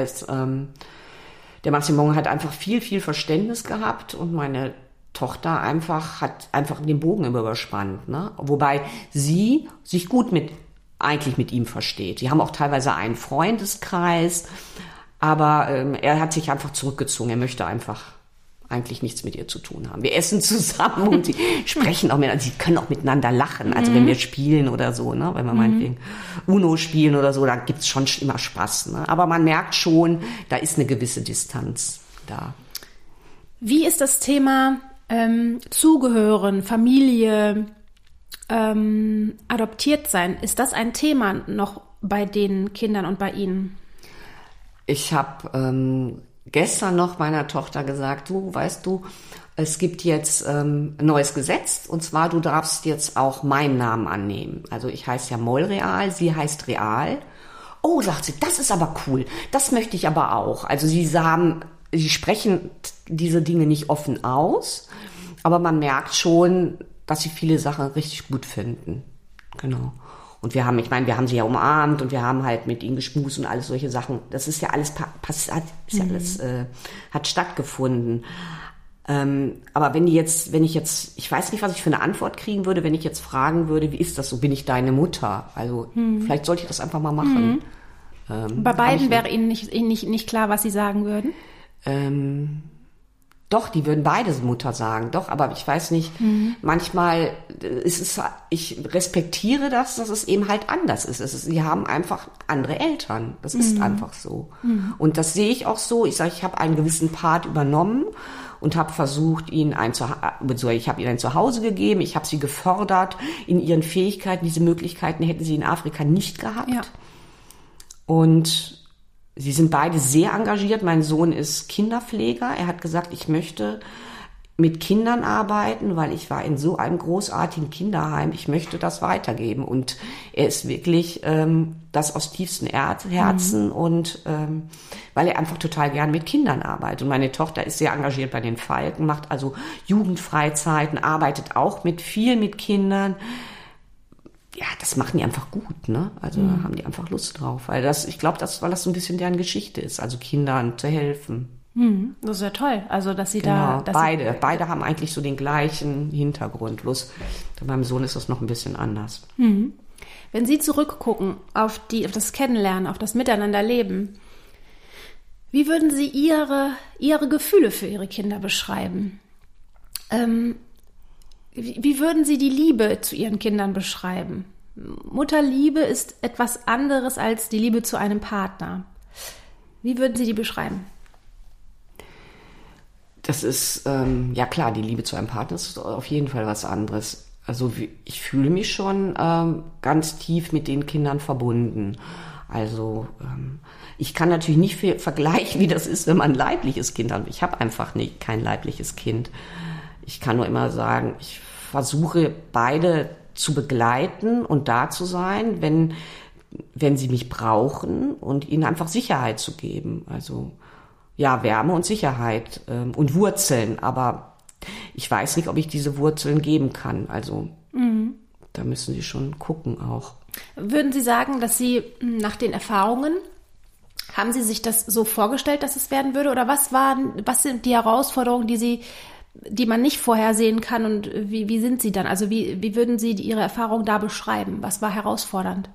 der Massimbonge hat einfach viel, viel Verständnis gehabt und meine Tochter hat einfach den Bogen überspannt. Ne? Wobei sie sich gut eigentlich mit ihm versteht. Die haben auch teilweise einen Freundeskreis, aber er hat sich einfach zurückgezogen. Er möchte einfach eigentlich nichts mit ihr zu tun haben. Wir essen zusammen und sie sprechen auch miteinander. Sie können auch miteinander lachen. Also wenn wir spielen oder so, ne, wenn wir meinetwegen Uno spielen oder so, da gibt's schon immer Spaß. Ne? Aber man merkt schon, da ist eine gewisse Distanz da. Wie ist das Thema Zugehören, Familie, adoptiert sein? Ist das ein Thema noch bei den Kindern und bei Ihnen? Ich habe gestern noch meiner Tochter gesagt, weißt du, es gibt jetzt ein neues Gesetz und zwar, du darfst jetzt auch meinen Namen annehmen. Also ich heiße ja Moll Real, sie heißt Real. Oh, sagt sie, das ist aber cool, das möchte ich aber auch. Also sie sprechen diese Dinge nicht offen aus, aber man merkt schon, dass sie viele Sachen richtig gut finden. Genau. Und wir haben sie ja umarmt und wir haben halt mit ihnen geschmust und alles solche Sachen. Das ist ja alles hat stattgefunden. Aber ich weiß nicht, was ich für eine Antwort kriegen würde, wenn ich jetzt fragen würde, wie ist das so, bin ich deine Mutter? Also vielleicht sollte ich das einfach mal machen. Bei beiden wäre Ihnen nicht klar, was Sie sagen würden? Doch, die würden beide Mutter sagen, doch, aber ich weiß nicht, manchmal ich respektiere dass es eben halt anders ist. Sie haben einfach andere Eltern, das ist einfach so. Und das sehe ich auch so, ich habe einen gewissen Part übernommen und habe versucht, ich habe ihnen ein Zuhause gegeben, ich habe sie gefördert in ihren Fähigkeiten, diese Möglichkeiten hätten sie in Afrika nicht gehabt. Ja. Und sie sind beide sehr engagiert. Mein Sohn ist Kinderpfleger. Er hat gesagt, ich möchte mit Kindern arbeiten, weil ich war in so einem großartigen Kinderheim. Ich möchte das weitergeben. Und er ist wirklich das aus tiefstem Herzen und weil er einfach total gern mit Kindern arbeitet. Und meine Tochter ist sehr engagiert bei den Falken, macht also Jugendfreizeiten, arbeitet auch viel mit Kindern. ja, das machen die einfach gut, ne? Also da haben die einfach Lust drauf. Weil ich glaube, weil das so ein bisschen deren Geschichte ist, also Kindern zu helfen. Das ist ja toll. Also, dass sie Genau, da... beide haben eigentlich so den gleichen Hintergrund. Bloß bei meinem Sohn ist das noch ein bisschen anders. Wenn Sie zurückgucken auf das Kennenlernen, auf das Miteinanderleben, wie würden Sie Ihre Gefühle für Ihre Kinder beschreiben? Wie würden Sie die Liebe zu Ihren Kindern beschreiben? Mutterliebe ist etwas anderes als die Liebe zu einem Partner. Wie würden Sie die beschreiben? Das ist, ja klar, die Liebe zu einem Partner ist auf jeden Fall was anderes. Also ich fühle mich schon ganz tief mit den Kindern verbunden. Also ich kann natürlich nicht vergleichen, wie das ist, wenn man ein leibliches Kind hat. Ich habe einfach kein leibliches Kind. Ich kann nur immer sagen, ich versuche beide zu begleiten und da zu sein, wenn sie mich brauchen und ihnen einfach Sicherheit zu geben. Also ja, Wärme und Sicherheit und Wurzeln. Aber ich weiß nicht, ob ich diese Wurzeln geben kann. Also da müssen sie schon gucken auch. Würden Sie sagen, dass Sie nach den Erfahrungen, haben Sie sich das so vorgestellt, dass es werden würde? Oder was sind die Herausforderungen, die man nicht vorhersehen kann, und wie sind sie dann? Also wie würden Sie Ihre Erfahrung da beschreiben? Was war herausfordernd?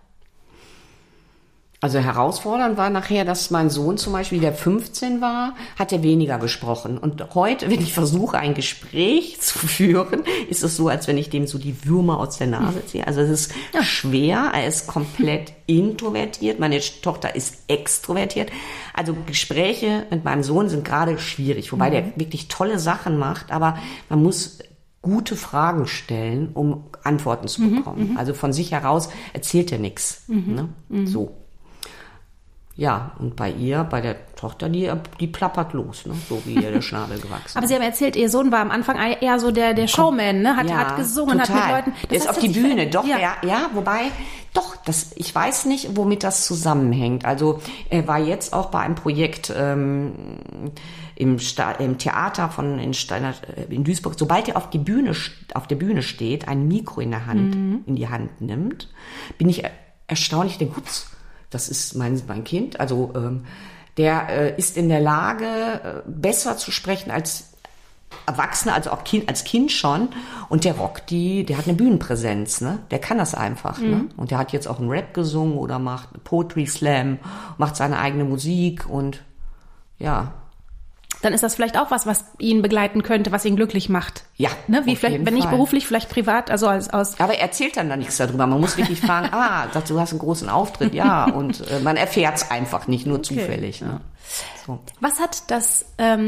Also herausfordernd war nachher, dass mein Sohn zum Beispiel, der 15 war, hat er weniger gesprochen. Und heute, wenn ich versuche, ein Gespräch zu führen, ist es so, als wenn ich dem so die Würmer aus der Nase ziehe. Also es ist schwer, er ist komplett introvertiert, meine Tochter ist extrovertiert. Also Gespräche mit meinem Sohn sind gerade schwierig, wobei der wirklich tolle Sachen macht, aber man muss gute Fragen stellen, um Antworten zu bekommen. Also von sich heraus erzählt er nichts. Ne? So. Ja, und bei der Tochter, die plappert los, ne? So wie ihr der Schnabel gewachsen. Aber Sie haben erzählt, Ihr Sohn war am Anfang eher so der Showman, ne? Hat gesungen, total. Hat mit Leuten... Der ist auf die Bühne, doch, ja, wobei, doch, ich weiß nicht, womit das zusammenhängt. Also er war jetzt auch bei einem Projekt im Theater in Duisburg. Sobald er auf der Bühne steht, ein Mikro in die Hand nimmt, bin ich erstaunt. Ich denke, ups, das ist mein Kind. Also der ist in der Lage, besser zu sprechen als Erwachsene, also auch als Kind schon. Und der rockt der hat eine Bühnenpräsenz, ne? Der kann das einfach, ne? Und der hat jetzt auch einen Rap gesungen oder macht Poetry Slam, macht seine eigene Musik und ja. Dann ist das vielleicht auch was ihn begleiten könnte, was ihn glücklich macht. Ja, ne? Wie vielleicht, wenn nicht beruflich, vielleicht privat, also aus. Aber er erzählt dann da nichts darüber. Man muss wirklich fragen, du hast einen großen Auftritt, ja. Und man erfährt es einfach nicht, nur zufällig. Ne? So. Was hat das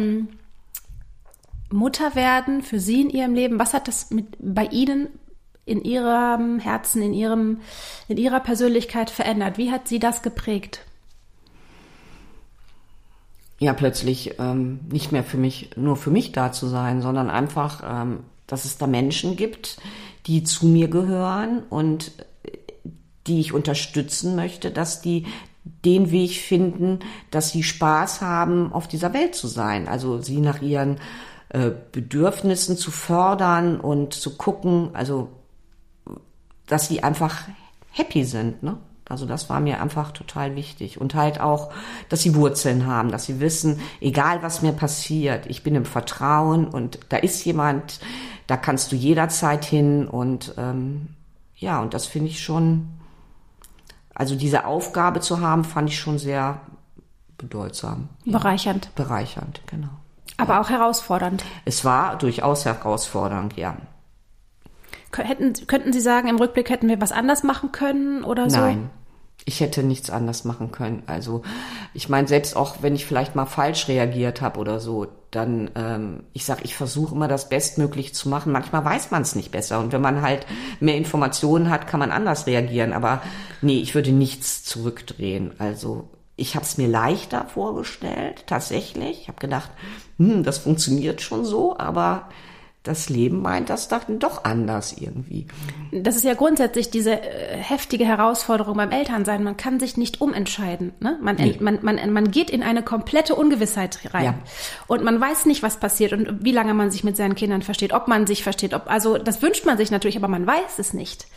Mutterwerden für Sie in Ihrem Leben, was hat das bei Ihnen in Ihrem Herzen, in Ihrer Persönlichkeit verändert? Wie hat Sie das geprägt? Ja, plötzlich nicht mehr nur für mich da zu sein, sondern einfach, dass es da Menschen gibt, die zu mir gehören und die ich unterstützen möchte, dass die den Weg finden, dass sie Spaß haben, auf dieser Welt zu sein. Also sie nach ihren Bedürfnissen zu fördern und zu gucken, also dass sie einfach happy sind, ne? Also das war mir einfach total wichtig. Und halt auch, dass sie Wurzeln haben, dass sie wissen, egal was mir passiert, ich bin im Vertrauen und da ist jemand, da kannst du jederzeit hin. Und und das finde ich schon, also diese Aufgabe zu haben, fand ich schon sehr bedeutsam. Ja. Bereichernd. Bereichernd, genau. Aber auch herausfordernd. Es war durchaus herausfordernd, ja. Könnten Sie sagen, im Rückblick hätten wir was anders machen können oder so? Nein. Ich hätte nichts anders machen können. Also ich meine, selbst auch wenn ich vielleicht mal falsch reagiert habe oder so, dann, ich versuche immer das Bestmöglich zu machen. Manchmal weiß man es nicht besser. Und wenn man halt mehr Informationen hat, kann man anders reagieren. Aber nee, ich würde nichts zurückdrehen. Also ich habe es mir leichter vorgestellt, tatsächlich. Ich habe gedacht, das funktioniert schon so, aber das Leben meint das doch anders irgendwie. Das ist ja grundsätzlich diese heftige Herausforderung beim Elternsein. Man kann sich nicht umentscheiden. Ne? Man geht in eine komplette Ungewissheit rein. Ja. Und man weiß nicht, was passiert und wie lange man sich mit seinen Kindern versteht, ob man sich versteht. Also das wünscht man sich natürlich, aber man weiß es nicht.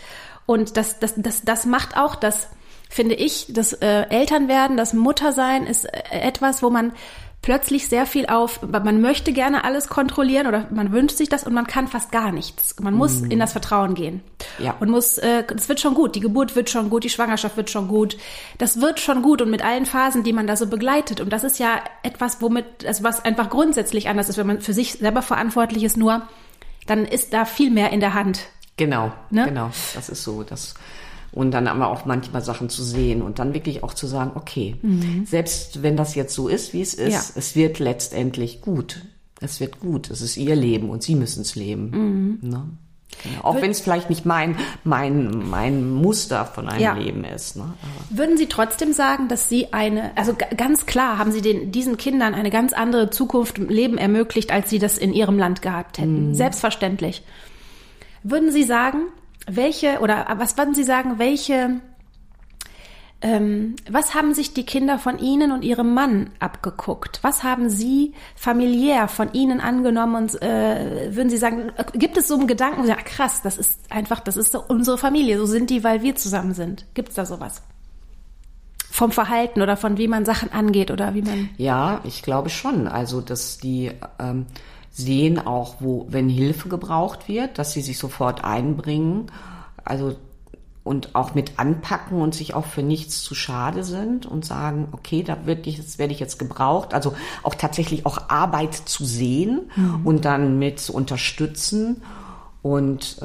Und das macht auch das, finde ich, das Elternwerden, das Muttersein ist etwas, wo man plötzlich sehr viel man möchte gerne alles kontrollieren oder man wünscht sich das und man kann fast gar nichts. Man muss in das Vertrauen gehen. Ja. Und das wird schon gut. Die Geburt wird schon gut, die Schwangerschaft wird schon gut. Das wird schon gut und mit allen Phasen, die man da so begleitet. Und das ist ja etwas, was einfach grundsätzlich anders ist, wenn man für sich selber verantwortlich ist, nur dann ist da viel mehr in der Hand. Genau, ne? Genau. Das ist so, und dann aber auch manchmal Sachen zu sehen und dann wirklich auch zu sagen, okay, selbst wenn das jetzt so ist, wie es ist, es wird letztendlich gut. Es wird gut. Es ist ihr Leben und sie müssen es leben. Ne? Genau. Auch wenn es vielleicht nicht mein Muster von einem Leben ist. Ne? Aber würden Sie trotzdem sagen, dass Sie also ganz klar haben Sie diesen Kindern eine ganz andere Zukunft im Leben ermöglicht, als Sie das in Ihrem Land gehabt hätten? Selbstverständlich. Würden Sie sagen, was haben sich die Kinder von Ihnen und Ihrem Mann abgeguckt? Was haben Sie familiär von Ihnen angenommen? Und würden Sie sagen, gibt es so einen Gedanken, wo Sie sagen, krass, das ist so unsere Familie, so sind die, weil wir zusammen sind? Gibt es da sowas? Vom Verhalten oder von wie man Sachen angeht oder wie man... Ja, ich glaube schon. Also, dass die sehen auch, wenn Hilfe gebraucht wird, dass sie sich sofort einbringen, also und auch mit anpacken und sich auch für nichts zu schade sind und sagen, okay, werde ich jetzt gebraucht, also auch tatsächlich auch Arbeit zu sehen und dann mit zu unterstützen und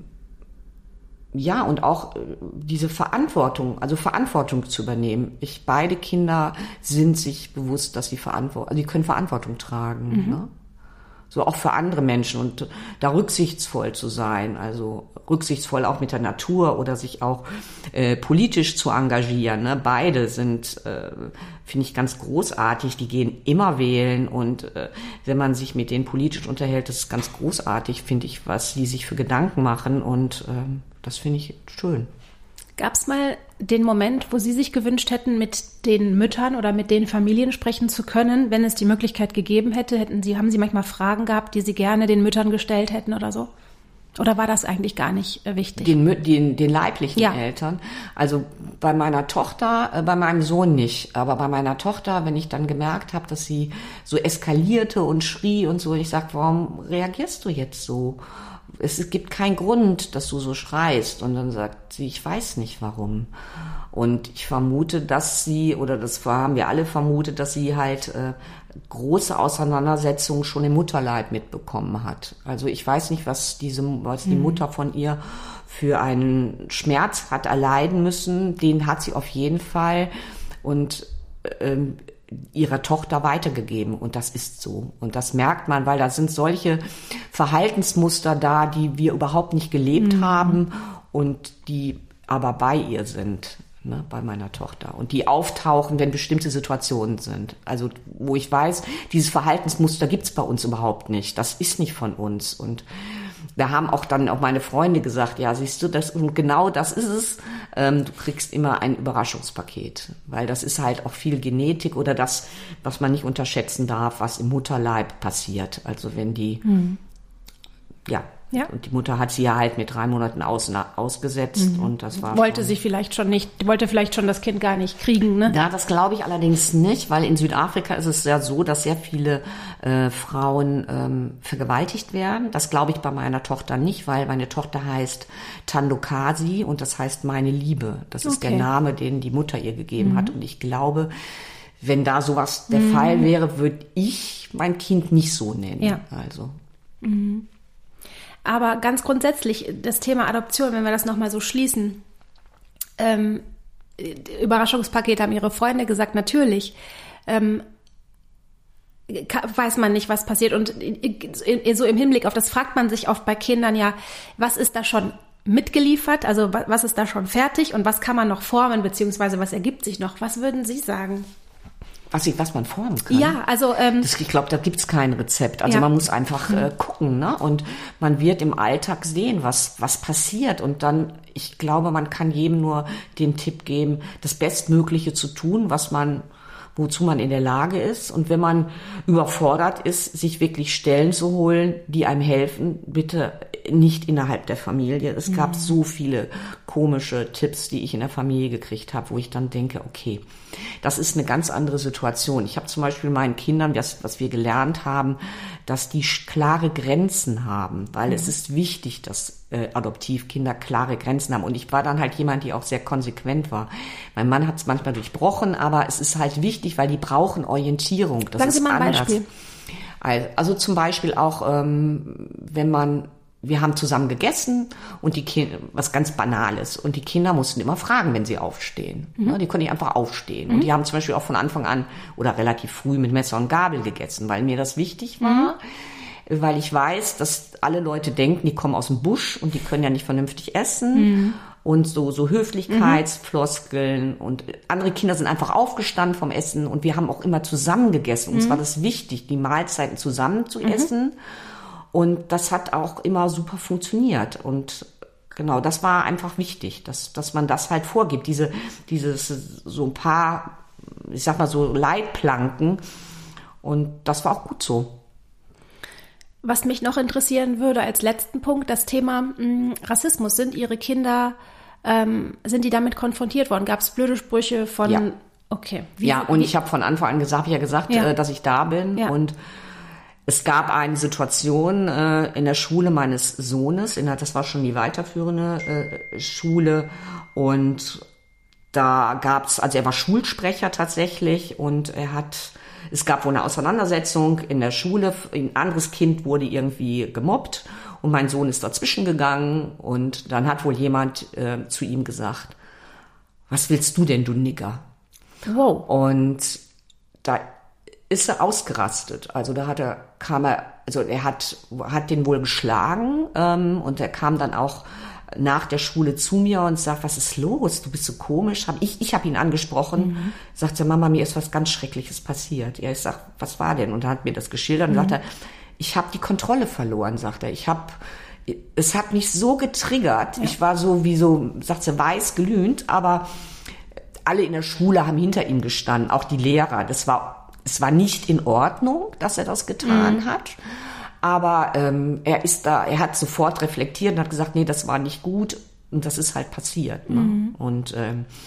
und auch diese Verantwortung zu übernehmen. Beide Kinder sind sich bewusst, dass sie die können Verantwortung tragen, ne? So auch für andere Menschen und da rücksichtsvoll zu sein, also rücksichtsvoll auch mit der Natur oder sich auch politisch zu engagieren. Ne? Beide sind, finde ich, ganz großartig. Die gehen immer wählen und wenn man sich mit denen politisch unterhält, das ist ganz großartig, finde ich, was sie sich für Gedanken machen und das finde ich schön. Gab es mal den Moment, wo Sie sich gewünscht hätten, mit den Müttern oder mit den Familien sprechen zu können, wenn es die Möglichkeit gegeben hätte? Haben Sie manchmal Fragen gehabt, die Sie gerne den Müttern gestellt hätten oder so? Oder war das eigentlich gar nicht wichtig? Den leiblichen Eltern? Also bei meiner Tochter, bei meinem Sohn nicht. Aber bei meiner Tochter, wenn ich dann gemerkt habe, dass sie so eskalierte und schrie und so, ich sag, warum reagierst du jetzt so? Es gibt keinen Grund, dass du so schreist. Und dann sagt sie, ich weiß nicht warum. Und ich vermute, dass das haben wir alle vermutet, dass sie halt große Auseinandersetzungen schon im Mutterleib mitbekommen hat. Also ich weiß nicht, was die Mutter von ihr für einen Schmerz hat erleiden müssen. Den hat sie auf jeden Fall und ihrer Tochter weitergegeben. Und das ist so. Und das merkt man, weil da sind solche Verhaltensmuster da, die wir überhaupt nicht gelebt haben und die aber bei ihr sind, ne, bei meiner Tochter. Und die auftauchen, wenn bestimmte Situationen sind. Also wo ich weiß, dieses Verhaltensmuster gibt's bei uns überhaupt nicht. Das ist nicht von uns. Und da haben auch meine Freunde gesagt, ja, siehst du, genau das ist es. Du kriegst immer ein Überraschungspaket, weil das ist halt auch viel Genetik oder das, was man nicht unterschätzen darf, was im Mutterleib passiert. Also wenn die, und die Mutter hat sie ja halt mit 3 Monaten ausgesetzt und das war wollte vielleicht schon das Kind gar nicht kriegen, ne? Ja, das glaube ich allerdings nicht, weil in Südafrika ist es ja so, dass sehr viele Frauen vergewaltigt werden. Das glaube ich bei meiner Tochter nicht, weil meine Tochter heißt Thandokasi und das heißt meine Liebe. Das ist der Name, den die Mutter ihr gegeben hat und ich glaube, wenn da sowas der Fall wäre, würde ich mein Kind nicht so nennen. Ja. Also. Aber ganz grundsätzlich, das Thema Adoption, wenn wir das nochmal so schließen, Überraschungspaket haben Ihre Freunde gesagt, natürlich, weiß man nicht, was passiert. Und so im Hinblick auf das fragt man sich oft bei Kindern ja, was ist da schon mitgeliefert, also was ist da schon fertig und was kann man noch formen, beziehungsweise was ergibt sich noch? Was würden Sie sagen? Was man formen kann. Ja, also ich glaube, da gibt's kein Rezept. Also man muss einfach gucken, ne? Und man wird im Alltag sehen, was passiert. Und dann, ich glaube, man kann jedem nur den Tipp geben, das Bestmögliche zu tun, wozu man in der Lage ist. Und wenn man überfordert ist, sich wirklich Stellen zu holen, die einem helfen, bitte nicht innerhalb der Familie. Es gab so viele komische Tipps, die ich in der Familie gekriegt habe, wo ich dann denke, okay, das ist eine ganz andere Situation. Ich habe zum Beispiel meinen Kindern, was wir gelernt haben, dass die klare Grenzen haben, weil es ist wichtig, dass Adoptivkinder klare Grenzen haben. Und ich war dann halt jemand, die auch sehr konsequent war. Mein Mann hat es manchmal durchbrochen, aber es ist halt wichtig, weil die brauchen Orientierung. Das Sagen Sie ist mal ein anders. Beispiel. Also zum Beispiel auch, wir haben zusammen gegessen und die Kinder, was ganz Banales. Und die Kinder mussten immer fragen, wenn sie aufstehen. Ja, die konnten nicht einfach aufstehen. Und die haben zum Beispiel auch von Anfang an oder relativ früh mit Messer und Gabel gegessen, weil mir das wichtig war. Weil ich weiß, dass alle Leute denken, die kommen aus dem Busch und die können ja nicht vernünftig essen. Und so Höflichkeitsfloskeln und andere Kinder sind einfach aufgestanden vom Essen und wir haben auch immer zusammen gegessen. Uns war das wichtig, die Mahlzeiten zusammen zu essen. Und das hat auch immer super funktioniert. Und genau, das war einfach wichtig, dass man das halt vorgibt. Dieses so ein paar, ich sag mal so Leitplanken. Und das war auch gut so. Was mich noch interessieren würde als letzten Punkt, das Thema Rassismus. Sind Ihre Kinder, sind die damit konfrontiert worden? Gab es blöde Sprüche von... Ja. Okay. Ich habe von Anfang an gesagt, dass ich da bin. Ja. Und es gab eine Situation in der Schule meines Sohnes, das war schon die weiterführende Schule. Und da gab's, also er war Schulsprecher tatsächlich und es gab wohl eine Auseinandersetzung in der Schule. Ein anderes Kind wurde irgendwie gemobbt und mein Sohn ist dazwischen gegangen und dann hat wohl jemand zu ihm gesagt, was willst du denn, du Nigger? Wow. Und da ist er ausgerastet. Also er hat den wohl geschlagen und er kam dann auch nach der Schule zu mir und sagt, was ist los? Du bist so komisch. Ich habe ihn angesprochen. Sagt er, Mama, mir ist was ganz Schreckliches passiert. Ja, ich sag, was war denn? Und er hat mir das geschildert und sagt er, ich habe die Kontrolle verloren, sagt er. Es hat mich so getriggert. Ja. Ich war sagt er, weiß glühend, aber alle in der Schule haben hinter ihm gestanden, auch die Lehrer. Es war nicht in Ordnung, dass er das getan hat. Aber er hat sofort reflektiert und hat gesagt, nee, das war nicht gut und das ist halt passiert. Ne? Und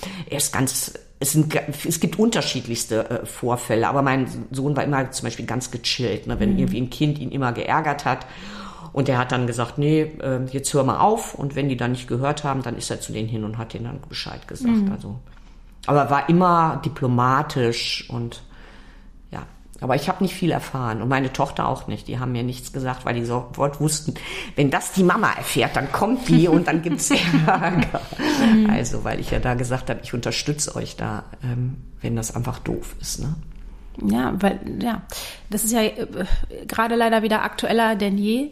es gibt unterschiedlichste Vorfälle, aber mein Sohn war immer zum Beispiel ganz gechillt, ne? Wenn irgendwie ein Kind ihn immer geärgert hat. Und er hat dann gesagt, nee, jetzt hör mal auf. Und wenn die dann nicht gehört haben, dann ist er zu denen hin und hat denen dann Bescheid gesagt. Also, aber er war immer diplomatisch und ja. Aber ich habe nicht viel erfahren und meine Tochter auch nicht. Die haben mir nichts gesagt, weil die sofort wussten, wenn das die Mama erfährt, dann kommt die und dann gibt's Ärger. Also, weil ich ja da gesagt habe, ich unterstütze euch da, wenn das einfach doof ist, ne? Ja, das ist ja gerade leider wieder aktueller denn je.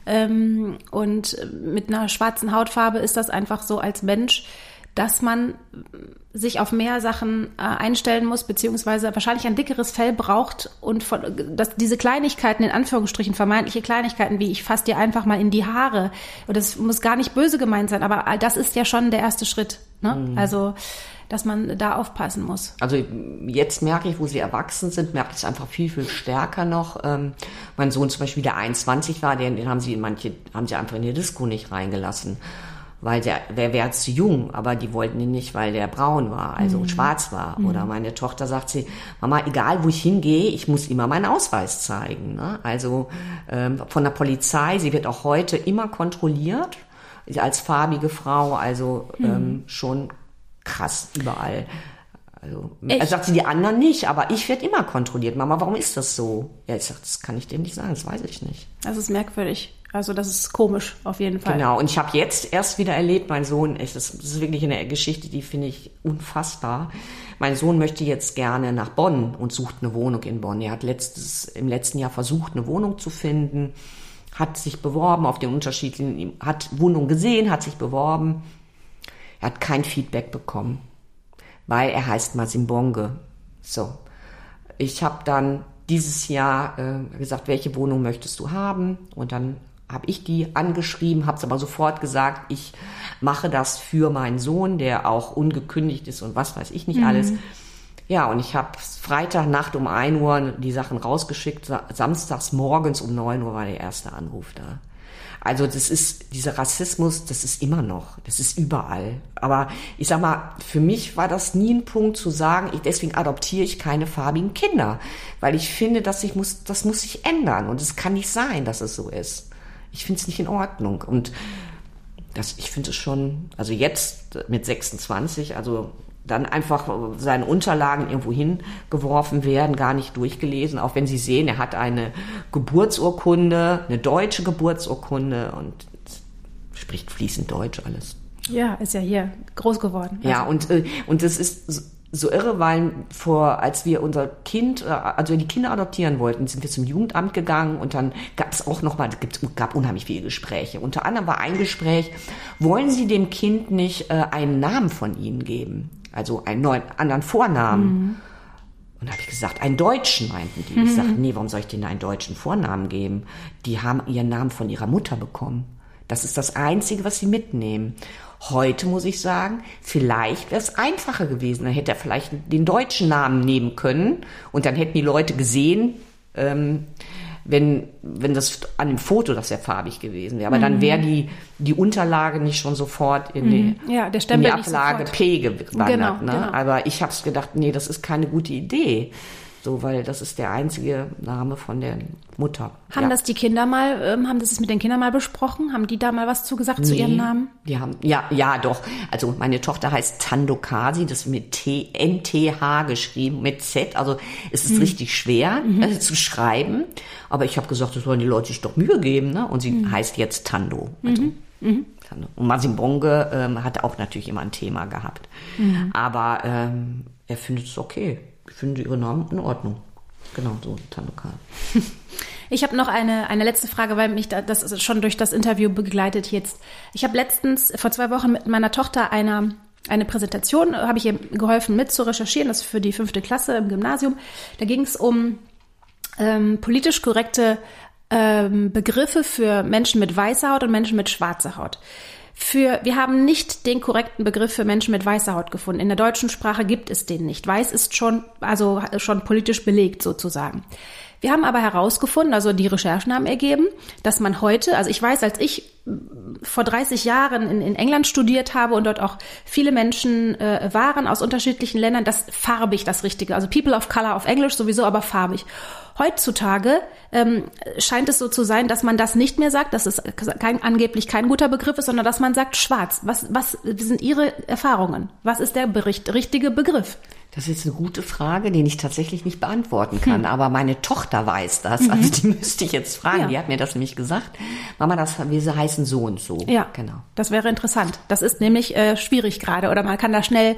Und mit einer schwarzen Hautfarbe ist das einfach so als Mensch, dass man sich auf mehr Sachen einstellen muss, beziehungsweise wahrscheinlich ein dickeres Fell braucht und dass diese Kleinigkeiten, in Anführungsstrichen vermeintliche Kleinigkeiten, wie ich fasse dir einfach mal in die Haare, und das muss gar nicht böse gemeint sein, aber das ist ja schon der erste Schritt, ne? Also, dass man da aufpassen muss. Also jetzt merke ich, wo sie erwachsen sind, merke ich es einfach viel, viel stärker noch. Mein Sohn zum Beispiel, der 21 war, den haben sie einfach in die Disco nicht reingelassen. Weil der wäre zu jung, aber die wollten ihn nicht, weil der braun war, also schwarz war. Oder meine Tochter sagt sie, Mama, egal wo ich hingehe, ich muss immer meinen Ausweis zeigen. Ne? Also von der Polizei, sie wird auch heute immer kontrolliert, als farbige Frau, also schon krass überall. Also sagt sie, die anderen nicht, aber ich werde immer kontrolliert. Mama, warum ist das so? Ja, ich sage, das kann ich dir nicht sagen, das weiß ich nicht. Das ist merkwürdig. Also das ist komisch, auf jeden Fall. Genau, und ich habe jetzt erst wieder erlebt, mein Sohn, das ist wirklich eine Geschichte, die finde ich unfassbar. Mein Sohn möchte jetzt gerne nach Bonn und sucht eine Wohnung in Bonn. Er hat im letzten Jahr versucht, eine Wohnung zu finden, hat sich beworben auf den unterschiedlichen, hat Wohnungen gesehen, hat sich beworben. Er hat kein Feedback bekommen, weil er heißt Masimbonge. So, ich habe dann dieses Jahr gesagt, welche Wohnung möchtest du haben? Und dann habe ich die angeschrieben, habe es aber sofort gesagt, ich mache das für meinen Sohn, der auch ungekündigt ist und was weiß ich nicht alles. Ja, und ich habe Freitagnacht um 1 Uhr die Sachen rausgeschickt, samstags morgens um 9 Uhr war der erste Anruf da. Also dieser Rassismus, das ist immer noch, das ist überall. Aber ich sag mal, für mich war das nie ein Punkt zu sagen, deswegen adoptiere ich keine farbigen Kinder. Weil ich finde, das muss sich ändern. Und es kann nicht sein, dass es so ist. Ich finde es nicht in Ordnung. Und ich finde es schon, also jetzt mit 26, also dann einfach seine Unterlagen irgendwo hingeworfen werden, gar nicht durchgelesen, auch wenn Sie sehen, er hat eine Geburtsurkunde, eine deutsche Geburtsurkunde und spricht fließend Deutsch alles. Ja, ist ja hier groß geworden. Ja, und das ist so irre, weil als wir unser Kind, also die Kinder adoptieren wollten, sind wir zum Jugendamt gegangen und dann gab es auch gab unheimlich viele Gespräche. Unter anderem war ein Gespräch, wollen Sie dem Kind nicht einen Namen von Ihnen geben? Also einen anderen Vornamen. Mhm. Und da habe ich gesagt, einen deutschen, meinten die. Ich sagte, nee, warum soll ich denen einen deutschen Vornamen geben? Die haben ihren Namen von ihrer Mutter bekommen. Das ist das Einzige, was sie mitnehmen. Heute muss ich sagen, vielleicht wäre es einfacher gewesen. Dann hätte er vielleicht den deutschen Namen nehmen können und dann hätten die Leute gesehen, wenn das an dem Foto, das ja farbig gewesen wäre. Aber dann wäre die Unterlage nicht schon sofort in die Ablage P gewandert. Genau, ne? Genau. Aber ich habe gedacht, nee, das ist keine gute Idee. So, weil das ist der einzige Name von der Mutter. Haben das die Kinder haben das mit den Kindern mal besprochen? Haben die da mal was zugesagt zu ihrem Namen? Die haben, ja, doch. Also meine Tochter heißt Tandokasi, das ist mit NTH geschrieben, mit Z. Also es ist richtig schwer zu schreiben. Aber ich habe gesagt, das sollen die Leute sich doch Mühe geben, ne? Und sie heißt jetzt Tando. Also, Tando. Und Masimbonge hat auch natürlich immer ein Thema gehabt. Aber er findet es okay. Ich finde ihre Namen in Ordnung. Genau, so Tandokasi. Ich habe noch eine letzte Frage, weil mich das ist schon durch das Interview begleitet jetzt. Ich habe letztens vor 2 Wochen mit meiner Tochter eine Präsentation, habe ich ihr geholfen mit zu recherchieren, das ist für die 5. Klasse im Gymnasium. Da ging es um politisch korrekte Begriffe für Menschen mit weißer Haut und Menschen mit schwarzer Haut. Wir haben nicht den korrekten Begriff für Menschen mit weißer Haut gefunden. In der deutschen Sprache gibt es den nicht. Weiß ist schon politisch belegt sozusagen. Wir haben aber herausgefunden, also die Recherchen haben ergeben, dass man heute, also ich weiß, als ich vor 30 Jahren in England studiert habe und dort auch viele Menschen waren aus unterschiedlichen Ländern, dass farbig das Richtige, also People of Color auf Englisch sowieso, aber farbig. Heutzutage scheint es so zu sein, dass man das nicht mehr sagt, dass es angeblich kein guter Begriff ist, sondern dass man sagt schwarz. Was sind Ihre Erfahrungen? Was ist der richtige Begriff? Das ist eine gute Frage, die ich tatsächlich nicht beantworten kann. Aber meine Tochter weiß das. Also die müsste ich jetzt fragen. Ja. Die hat mir das nämlich gesagt. Mama, wir heißen so und so. Ja, genau. Das wäre interessant. Das ist nämlich schwierig gerade. Oder man kann da schnell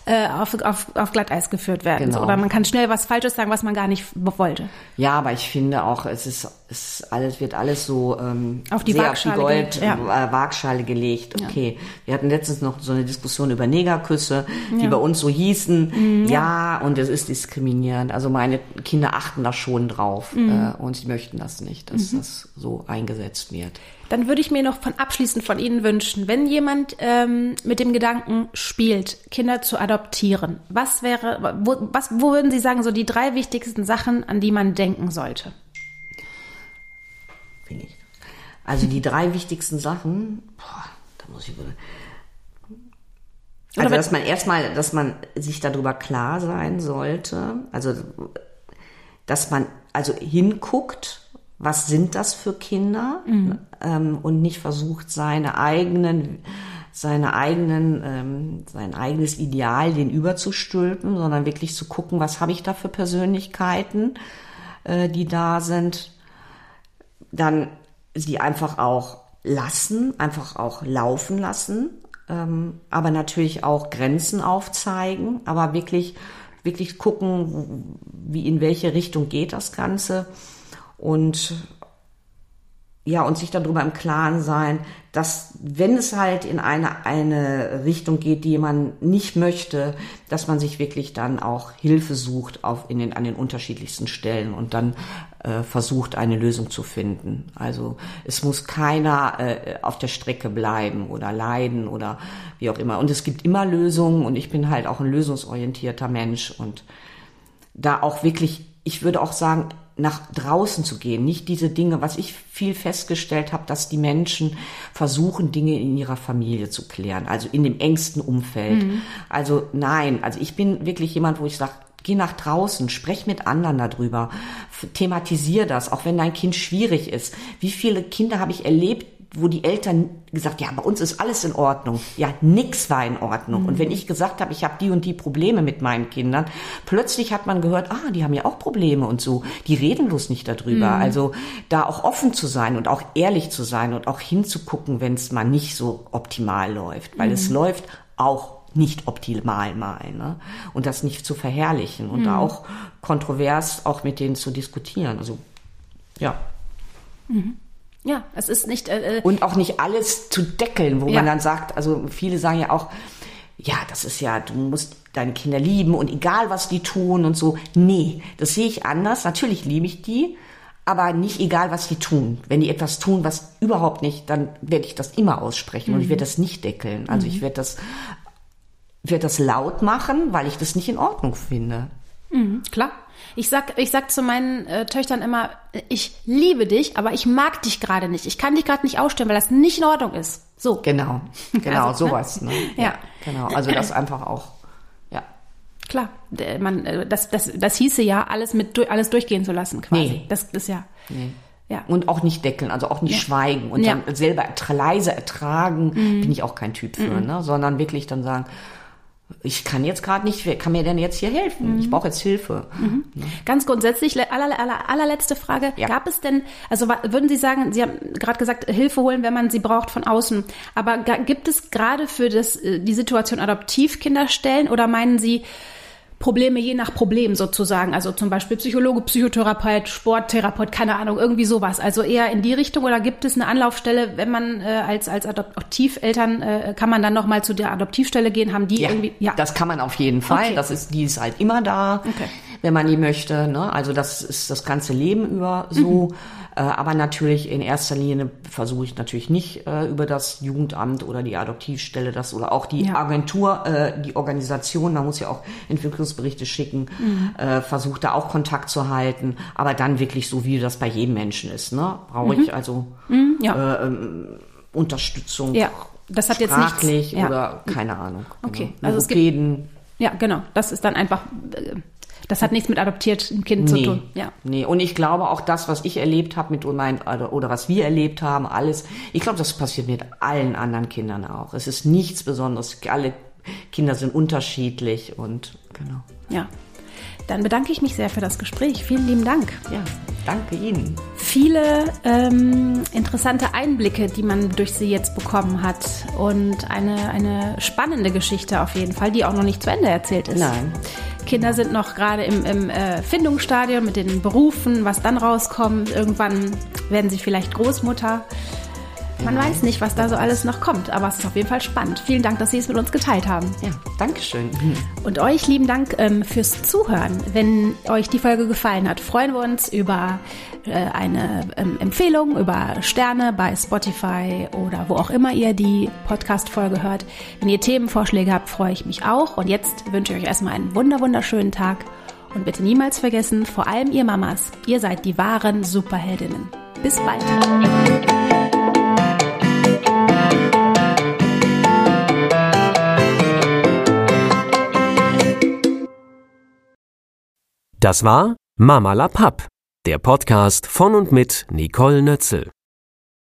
auf Glatteis geführt werden. Genau. Oder man kann schnell was Falsches sagen, was man gar nicht wollte. Ja, aber ich finde auch, wird alles so auf die Waagschale gelegt. Okay, ja. Wir hatten letztens noch so eine Diskussion über Negerküsse, die bei uns so hießen. Ja, und es ist diskriminierend. Also meine Kinder achten da schon drauf und sie möchten das nicht, dass das so eingesetzt wird. Dann würde ich mir noch abschließend von Ihnen wünschen, wenn jemand mit dem Gedanken spielt, Kinder zu adoptieren, wo würden Sie sagen, so die 3 wichtigsten Sachen, an die man denken sollte? Also die 3 wichtigsten Sachen, da muss ich wohl... Also dass man sich darüber klar sein sollte, also dass man also hinguckt, was sind das für Kinder und nicht versucht sein eigenes Ideal den überzustülpen, sondern wirklich zu gucken, was habe ich da für Persönlichkeiten, die da sind, dann sie einfach auch laufen lassen, aber natürlich auch Grenzen aufzeigen, aber wirklich gucken, in welche Richtung geht das Ganze und sich darüber im Klaren sein, dass wenn es halt in eine Richtung geht, die man nicht möchte, dass man sich wirklich dann auch Hilfe sucht an den unterschiedlichsten Stellen und dann versucht, eine Lösung zu finden. Also es muss keiner auf der Strecke bleiben oder leiden oder wie auch immer. Und es gibt immer Lösungen und ich bin halt auch ein lösungsorientierter Mensch und da auch wirklich, ich würde auch sagen, nach draußen zu gehen, nicht diese Dinge, was ich viel festgestellt habe, dass die Menschen versuchen, Dinge in ihrer Familie zu klären, also in dem engsten Umfeld. Also nein, also ich bin wirklich jemand, wo ich sage, geh nach draußen, sprech mit anderen darüber, thematisier das, auch wenn dein Kind schwierig ist. Wie viele Kinder habe ich erlebt, wo die Eltern gesagt, ja, bei uns ist alles in Ordnung. Ja, nix war in Ordnung. Und wenn ich gesagt habe, ich habe die und die Probleme mit meinen Kindern, plötzlich hat man gehört, die haben ja auch Probleme und so. Die reden bloß nicht darüber. Also da auch offen zu sein und auch ehrlich zu sein und auch hinzugucken, wenn es mal nicht so optimal läuft. Weil es läuft auch nicht optimal mal, ne? Und das nicht zu verherrlichen und da auch kontrovers auch mit denen zu diskutieren. Also, ja. Ja, es ist nicht... und auch nicht alles zu deckeln, wo man dann sagt, also viele sagen ja auch, ja, das ist ja, du musst deine Kinder lieben und egal, was die tun und so. Nee, das sehe ich anders. Natürlich liebe ich die, aber nicht egal, was die tun. Wenn die etwas tun, was überhaupt nicht, dann werde ich das immer aussprechen und ich werde das nicht deckeln. Also ich werde das laut machen, weil ich das nicht in Ordnung finde. Klar. Ich sag zu meinen Töchtern immer, ich liebe dich, aber ich mag dich gerade nicht. Ich kann dich gerade nicht ausstellen, weil das nicht in Ordnung ist. So. Genau, also, sowas. Ne? Ja. Genau, also das einfach auch, ja. Klar, das hieße ja, alles durchgehen zu lassen quasi. Nee. Das ist ja... Nee. Ja. Und auch nicht deckeln, also auch nicht schweigen und dann selber leise ertragen, bin ich auch kein Typ für, ne? Sondern wirklich dann sagen, ich kann jetzt gerade nicht, wer kann mir denn jetzt hier helfen? Ich brauche jetzt Hilfe. Ne? Ganz grundsätzlich, allerletzte Frage, gab es denn, also würden Sie sagen, Sie haben gerade gesagt, Hilfe holen, wenn man sie braucht von außen, aber gibt es gerade für die Situation Adoptivkinderstellen oder meinen Sie, Probleme je nach Problem sozusagen, also zum Beispiel Psychologe, Psychotherapeut, Sporttherapeut, keine Ahnung, irgendwie sowas. Also eher in die Richtung oder gibt es eine Anlaufstelle, wenn man als Adoptiveltern, kann man dann nochmal zu der Adoptivstelle gehen, haben die irgendwie... Ja, das kann man auf jeden Fall, okay. Die ist halt immer da, wenn man die möchte, ne? Also das ist das ganze Leben über so. Aber natürlich in erster Linie versuche ich natürlich nicht über das Jugendamt oder die Adoptivstelle oder auch die Agentur, die Organisation, man muss ja auch Entwicklungsberichte schicken, versucht da auch Kontakt zu halten, aber dann wirklich so, wie das bei jedem Menschen ist, ne? Brauche ich also Unterstützung, das hat sprachlich jetzt nichts, oder keine Ahnung. Okay, genau. Also es gibt, genau, das ist dann einfach... Das hat nichts mit adoptiertem Kind zu tun. Ja. Nee, und ich glaube auch das, was ich erlebt habe oder was wir erlebt haben, alles, ich glaube, das passiert mit allen anderen Kindern auch. Es ist nichts Besonderes. Alle Kinder sind unterschiedlich und genau. Ja. Dann bedanke ich mich sehr für das Gespräch. Vielen lieben Dank. Ja, danke Ihnen. Viele interessante Einblicke, die man durch Sie jetzt bekommen hat und eine spannende Geschichte auf jeden Fall, die auch noch nicht zu Ende erzählt ist. Nein. Kinder sind noch gerade im Findungsstadium mit den Berufen, was dann rauskommt. Irgendwann werden sie vielleicht Großmutter. Man weiß nicht, was da so alles noch kommt, aber es ist auf jeden Fall spannend. Vielen Dank, dass Sie es mit uns geteilt haben. Ja, danke schön. Und euch lieben Dank fürs Zuhören. Wenn euch die Folge gefallen hat, freuen wir uns über eine Empfehlung, über Sterne bei Spotify oder wo auch immer ihr die Podcast-Folge hört. Wenn ihr Themenvorschläge habt, freue ich mich auch. Und jetzt wünsche ich euch erstmal einen wunderschönen Tag. Und bitte niemals vergessen, vor allem ihr Mamas, ihr seid die wahren Superheldinnen. Bis bald. Das war Mama la Papp, der Podcast von und mit Nicole Nötzel.